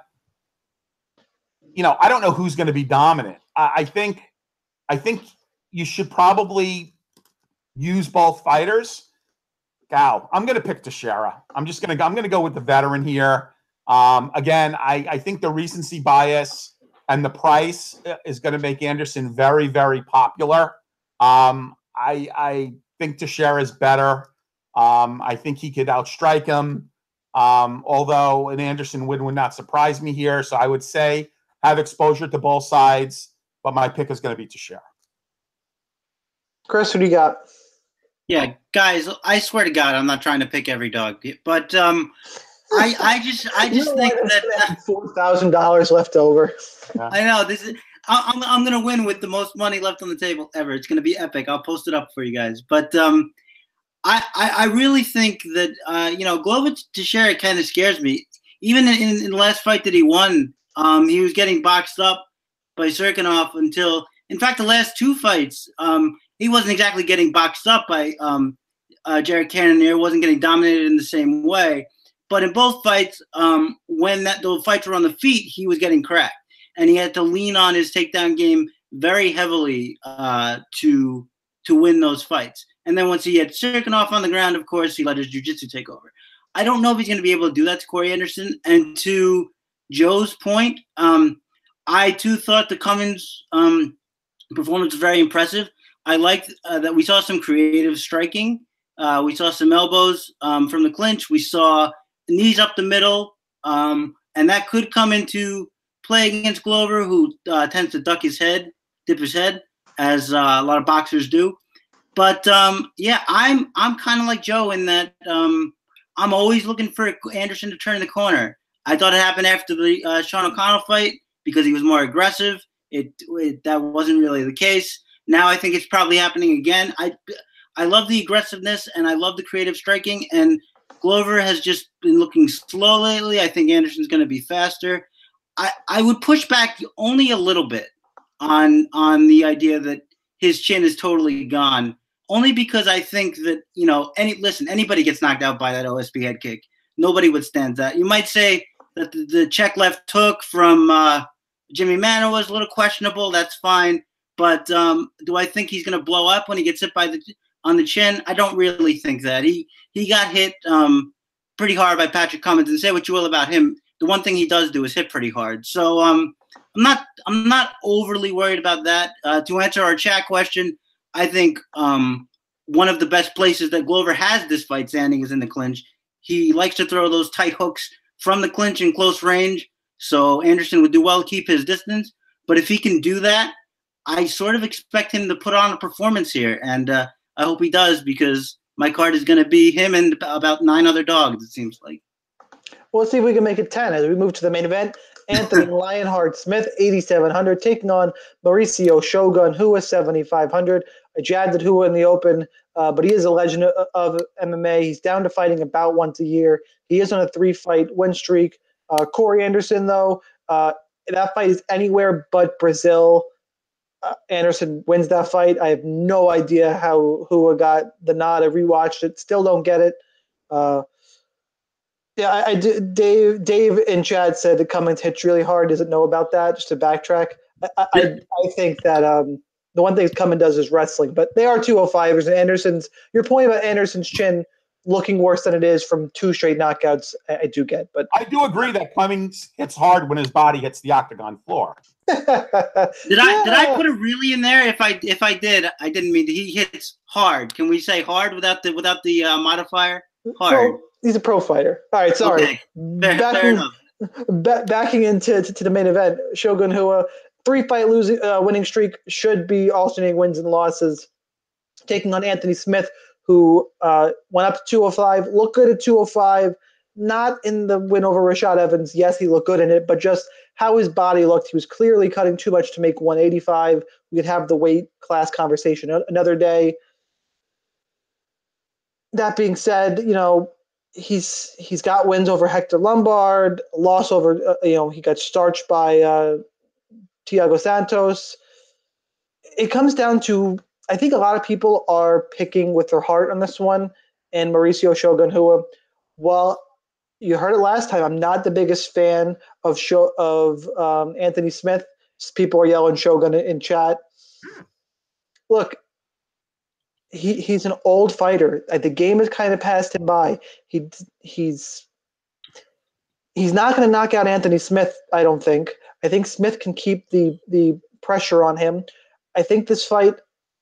[SPEAKER 5] you know, I don't know who's going to be dominant. I, I think, I think you should probably use both fighters. Wow, I'm going to pick Teixeira. I'm just going to, I'm going to go with the veteran here. Um, again, I, I think the recency bias and the price is going to make Anderson very, very popular. Um, I, I think Teixeira is better. Um, I think he could outstrike him. Um, although an Anderson win would not surprise me here. So I would say have exposure to both sides, but my pick is going to be Teixeira.
[SPEAKER 3] Chris, who do you got?
[SPEAKER 4] Yeah, guys, I swear to God, I'm not trying to pick every dog, but um, I, I just, I just
[SPEAKER 3] you know
[SPEAKER 4] think
[SPEAKER 3] what?
[SPEAKER 4] that uh,
[SPEAKER 3] four thousand dollars left over.
[SPEAKER 4] I know this is. I, I'm, I'm gonna win with the most money left on the table ever. It's gonna be epic. I'll post it up for you guys. But um, I, I, I really think that uh, you know, Glover Teixeira kind of scares me. Even in, in the last fight that he won, um, he was getting boxed up by Serkinov until, in fact, the last two fights, um. He wasn't exactly getting boxed up by um, uh, Jared Cannonier, wasn't getting dominated in the same way. But in both fights, um, when that those fights were on the feet, he was getting cracked. And he had to lean on his takedown game very heavily uh, to to win those fights. And then once he had Serkinov on the ground, of course, he let his jiu-jitsu take over. I don't know if he's going to be able to do that to Corey Anderson. And to Joe's point, um, I, too, thought the Cummins um, performance was very impressive. I liked uh, that we saw some creative striking. Uh, we saw some elbows um, from the clinch. We saw knees up the middle. Um, and that could come into play against Glover, who uh, tends to duck his head, dip his head, as uh, a lot of boxers do. But, um, yeah, I'm I'm kind of like Joe in that um, I'm always looking for Anderson to turn the corner. I thought it happened after the uh, Sean O'Connell fight because he was more aggressive. It, it That wasn't really the case. Now I think it's probably happening again. I I love the aggressiveness and I love the creative striking. And Glover has just been looking slow lately. I think Anderson's going to be faster. I, I would push back only a little bit on on the idea that his chin is totally gone. Only because I think that, you know, any listen, anybody gets knocked out by that O S B head kick. Nobody withstands that. You might say that the, the check left hook from uh, Jimmy Mano was a little questionable. That's fine. But um, do I think he's going to blow up when he gets hit by the on the chin? I don't really think that. He he got hit um, pretty hard by Patrick Cummins, and say what you will about him, the one thing he does do is hit pretty hard. So um, I'm not I'm not overly worried about that. Uh, to answer our chat question, I think um, one of the best places that Glover has this fight standing is in the clinch. He likes to throw those tight hooks from the clinch in close range, so Anderson would do well to keep his distance. But if he can do that, I sort of expect him to put on a performance here, and uh, I hope he does, because my card is going to be him and about nine other dogs, it seems like.
[SPEAKER 3] Well, let's see if we can make it ten as we move to the main event. Anthony Lionheart Smith, eighty-seven hundred, taking on Mauricio Shogun Rua, seventy-five hundred. I jabbed at Rua in the open, uh, but he is a legend of, of M M A. He's down to fighting about once a year. He is on a three-fight win streak. Uh, Corey Anderson, though, uh, that fight is anywhere but Brazil. Uh, Anderson wins that fight. I have no idea how Rua got the nod. I rewatched it. Still don't get it. Uh, yeah, I, I Dave Dave in chat said the Cummins hits really hard. Doesn't know about that. Just to backtrack, I I, I think that um, the one thing Cummins does is wrestling, but they are two oh fivers. And Anderson's your point about Anderson's chin looking worse than it is from two straight knockouts, I, I do get. But
[SPEAKER 5] I do agree that Cummins hits hard when his body hits the octagon floor.
[SPEAKER 4] Did I yeah. did I put a really in there? If I if I did, I didn't mean to. He hits hard. Can we say hard without the without the uh, modifier? Hard.
[SPEAKER 3] Well, he's a pro fighter. All right, sorry.
[SPEAKER 4] Okay. Fair,
[SPEAKER 3] backing,
[SPEAKER 4] fair enough.
[SPEAKER 3] Ba- backing into to, to the main event, Shogun Rua, three fight losing uh, winning streak, should be alternating wins and losses, taking on Anthony Smith, who uh, went up to two oh five, looked good at two oh five. Not in the win over Rashad Evans. Yes, he looked good in it, but just how his body looked. He was clearly cutting too much to make one eighty-five. We could have the weight class conversation another day. That being said, you know, he's he's got wins over Hector Lombard, loss over, uh, you know, he got starched by uh, Thiago Santos. It comes down to, I think a lot of people are picking with their heart on this one, and Mauricio Shogun Rua, well, you heard it last time. I'm not the biggest fan of show of um, Anthony Smith. People are yelling Shogun in, in chat. Look, he he's an old fighter. The game has kind of passed him by. He he's he's not going to knock out Anthony Smith, I don't think. I think Smith can keep the the pressure on him. I think this fight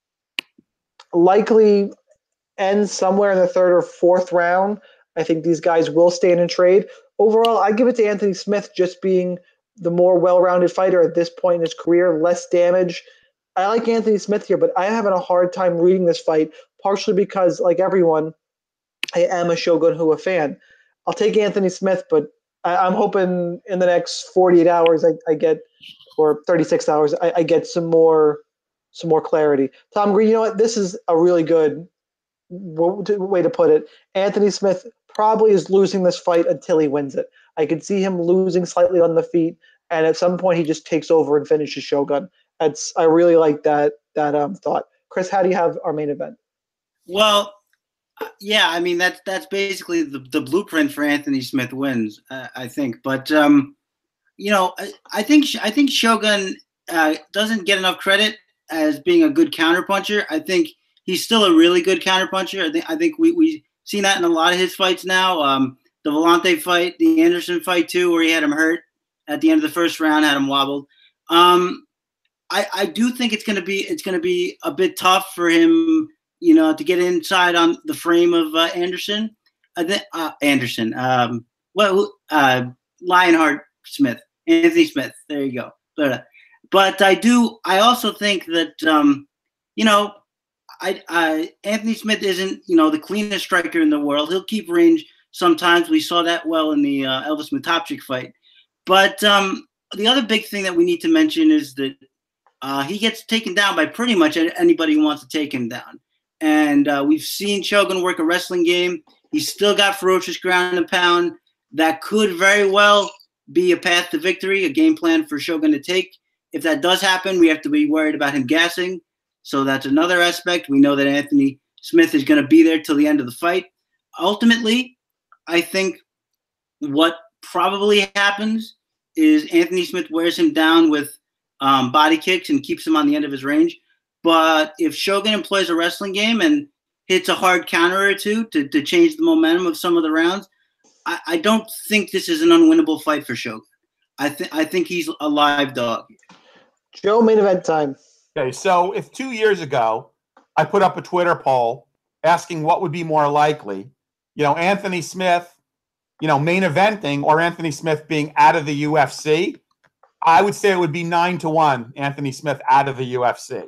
[SPEAKER 3] likely ends somewhere in the third or fourth round. I think these guys will stand and trade. Overall, I give it to Anthony Smith just being the more well-rounded fighter at this point in his career, less damage. I like Anthony Smith here, but I'm having a hard time reading this fight, partially because, like everyone, I am a Shogun Rua fan. I'll take Anthony Smith, but I, I'm hoping in the next forty-eight hours I, I get, or thirty-six hours, I, I get some more some more clarity. Tom Green, you know what? This is a really good way to put it. Anthony Smith probably is losing this fight until he wins it. I could see him losing slightly on the feet, and at some point he just takes over and finishes Shogun. That's I really like that that um thought. Chris, how do you have our main event?
[SPEAKER 4] Well, yeah, I mean that's that's basically the, the blueprint for Anthony Smith wins, uh, I think. But um, you know, I, I think I think Shogun uh, doesn't get enough credit as being a good counterpuncher. I think he's still a really good counterpuncher. I think I think we we seen that in a lot of his fights now. Um, the Vellante fight, the Anderson fight too, where he had him hurt at the end of the first round, had him wobbled. Um, I, I do think it's gonna be it's gonna be a bit tough for him, you know, to get inside on the frame of uh, Anderson. I think uh, Anderson. Um, well, uh, Lionheart Smith, Anthony Smith. There you go. But, uh, but I do. I also think that um, you know. I, I, Anthony Smith isn't, you know, the cleanest striker in the world. He'll keep range sometimes. We saw that well in the uh, Elvis Matopchik fight. But um, the other big thing that we need to mention is that uh, he gets taken down by pretty much anybody who wants to take him down. And uh, we've seen Shogun work a wrestling game. He's still got ferocious ground and pound. That could very well be a path to victory, a game plan for Shogun to take. If that does happen, we have to be worried about him gassing. So that's another aspect. We know that Anthony Smith is going to be there till the end of the fight. Ultimately, I think what probably happens is Anthony Smith wears him down with um, body kicks and keeps him on the end of his range. But if Shogun employs a wrestling game and hits a hard counter or two to, to change the momentum of some of the rounds, I, I don't think this is an unwinnable fight for Shogun. I think I think he's a live dog.
[SPEAKER 3] Joe, main event time.
[SPEAKER 5] Okay, so if two years ago I put up a Twitter poll asking what would be more likely, you know, Anthony Smith, you know, main eventing or Anthony Smith being out of the U F C, I would say it would be nine to one Anthony Smith out of the U F C.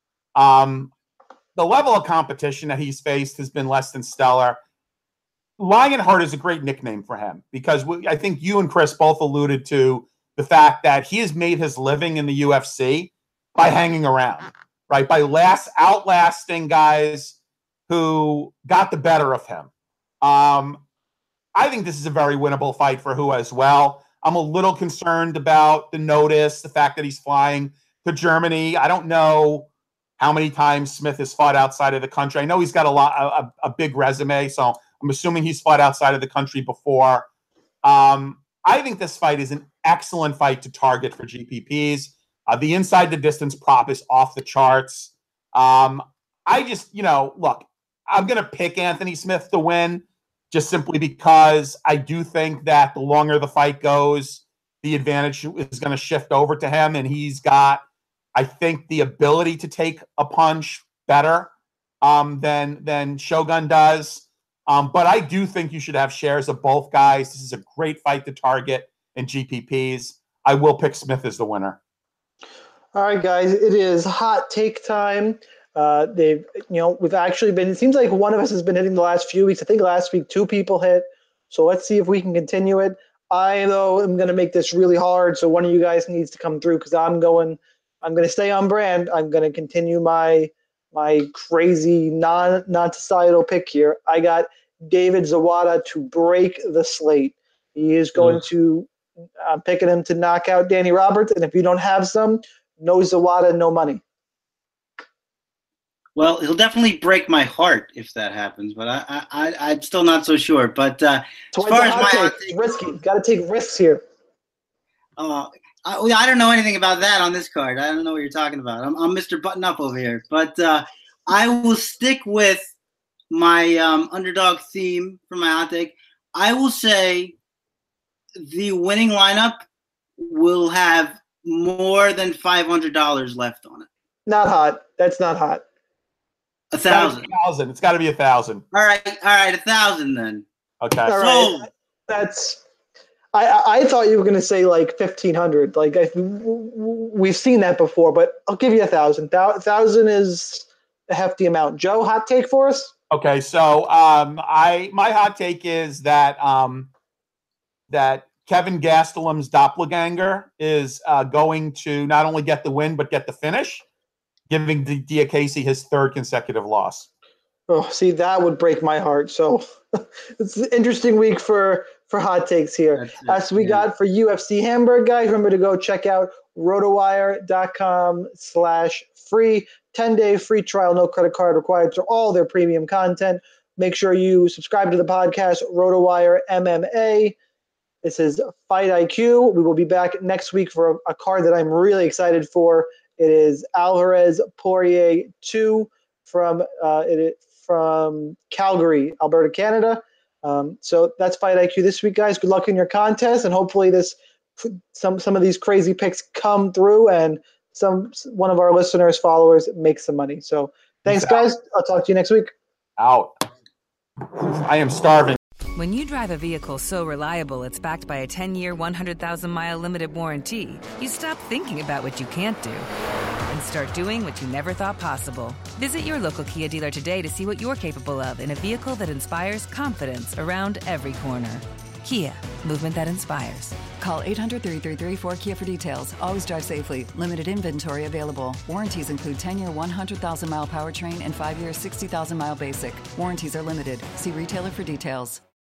[SPEAKER 5] Um, the level of competition that he's faced has been less than stellar. Lionheart is a great nickname for him because we, I think you and Chris both alluded to the fact that he has made his living in the U F C by hanging around, right? By last outlasting guys who got the better of him. Um, I think this is a very winnable fight for Hu as well. I'm a little concerned about the notice, the fact that he's flying to Germany. I don't know how many times Smith has fought outside of the country. I know he's got a lot, a, a big resume, so I'm assuming he's fought outside of the country before. Um, I think this fight is an excellent fight to target for G P Ps. Uh, the inside the distance prop is off the charts. Um, I just, you know, look, I'm going to pick Anthony Smith to win just simply because I do think that the longer the fight goes, the advantage is going to shift over to him. And he's got, I think, the ability to take a punch better um, than, than Shogun does. Um, but I do think you should have shares of both guys. This is a great fight to target in G P Ps. I will pick Smith as the winner.
[SPEAKER 3] All right, guys, it is hot take time. Uh, they've, you know, we've actually been, it seems like one of us has been hitting the last few weeks. I think last week two people hit. So let's see if we can continue it. I, though, am going to make this really hard. So one of you guys needs to come through because I'm going, I'm going to stay on brand. I'm going to continue my, my crazy non, non-societal pick here. I got David Zawada to break the slate. He is going mm. to, I'm picking him to knock out Danny Roberts. And if you don't have some, no Zawada, no money.
[SPEAKER 4] Well, he'll definitely break my heart if that happens, but I, I, I'm still not so sure. But uh, as far as my hot take,
[SPEAKER 3] it's risky. Got to take risks here.
[SPEAKER 4] Uh, I, I don't know anything about that on this card. I don't know what you're talking about. I'm, I'm Mister Button Up over here. But uh, I will stick with my um, underdog theme for my hot take. I will say the winning lineup will have more than five hundred dollars left on it.
[SPEAKER 3] Not hot. That's not hot.
[SPEAKER 4] A thousand.
[SPEAKER 5] A thousand. It's got to be a thousand.
[SPEAKER 4] All right. All right. A thousand then.
[SPEAKER 5] Okay.
[SPEAKER 3] All right. So, that's. I I thought you were going to say like fifteen hundred. Like I, we've seen that before, but I'll give you a thousand. Thousand is a hefty amount. Joe, hot take for us?
[SPEAKER 5] Okay. So um, I my hot take is that um, that Kevin Gastelum's doppelganger is uh, going to not only get the win but get the finish, giving D- Diakese his third consecutive loss.
[SPEAKER 3] Oh, see, that would break my heart. So it's an interesting week for, for hot takes here. As we yeah. got for U F C Hamburg, guys, remember to go check out rotowire.com slash free. ten-day free trial, no credit card required for all their premium content. Make sure you subscribe to the podcast, RotoWire M M A. This is Fight I Q. We will be back next week for a, a card that I'm really excited for. It is Alvarez Poirier two from uh, it, from Calgary, Alberta, Canada. Um, so that's Fight I Q this week, guys. Good luck in your contest, and hopefully this some some of these crazy picks come through, and some one of our listeners, followers, make some money. So thanks, guys. I'll talk to you next week.
[SPEAKER 5] Out. I am starving.
[SPEAKER 6] When you drive a vehicle so reliable it's backed by a ten-year, one hundred thousand mile limited warranty, you stop thinking about what you can't do and start doing what you never thought possible. Visit your local Kia dealer today to see what you're capable of in a vehicle that inspires confidence around every corner. Kia, movement that inspires.
[SPEAKER 7] Call eight hundred, three three three, four K I A for details. Always drive safely. Limited inventory available. Warranties include ten-year, one hundred thousand mile powertrain and five-year, sixty thousand mile basic. Warranties are limited. See retailer for details.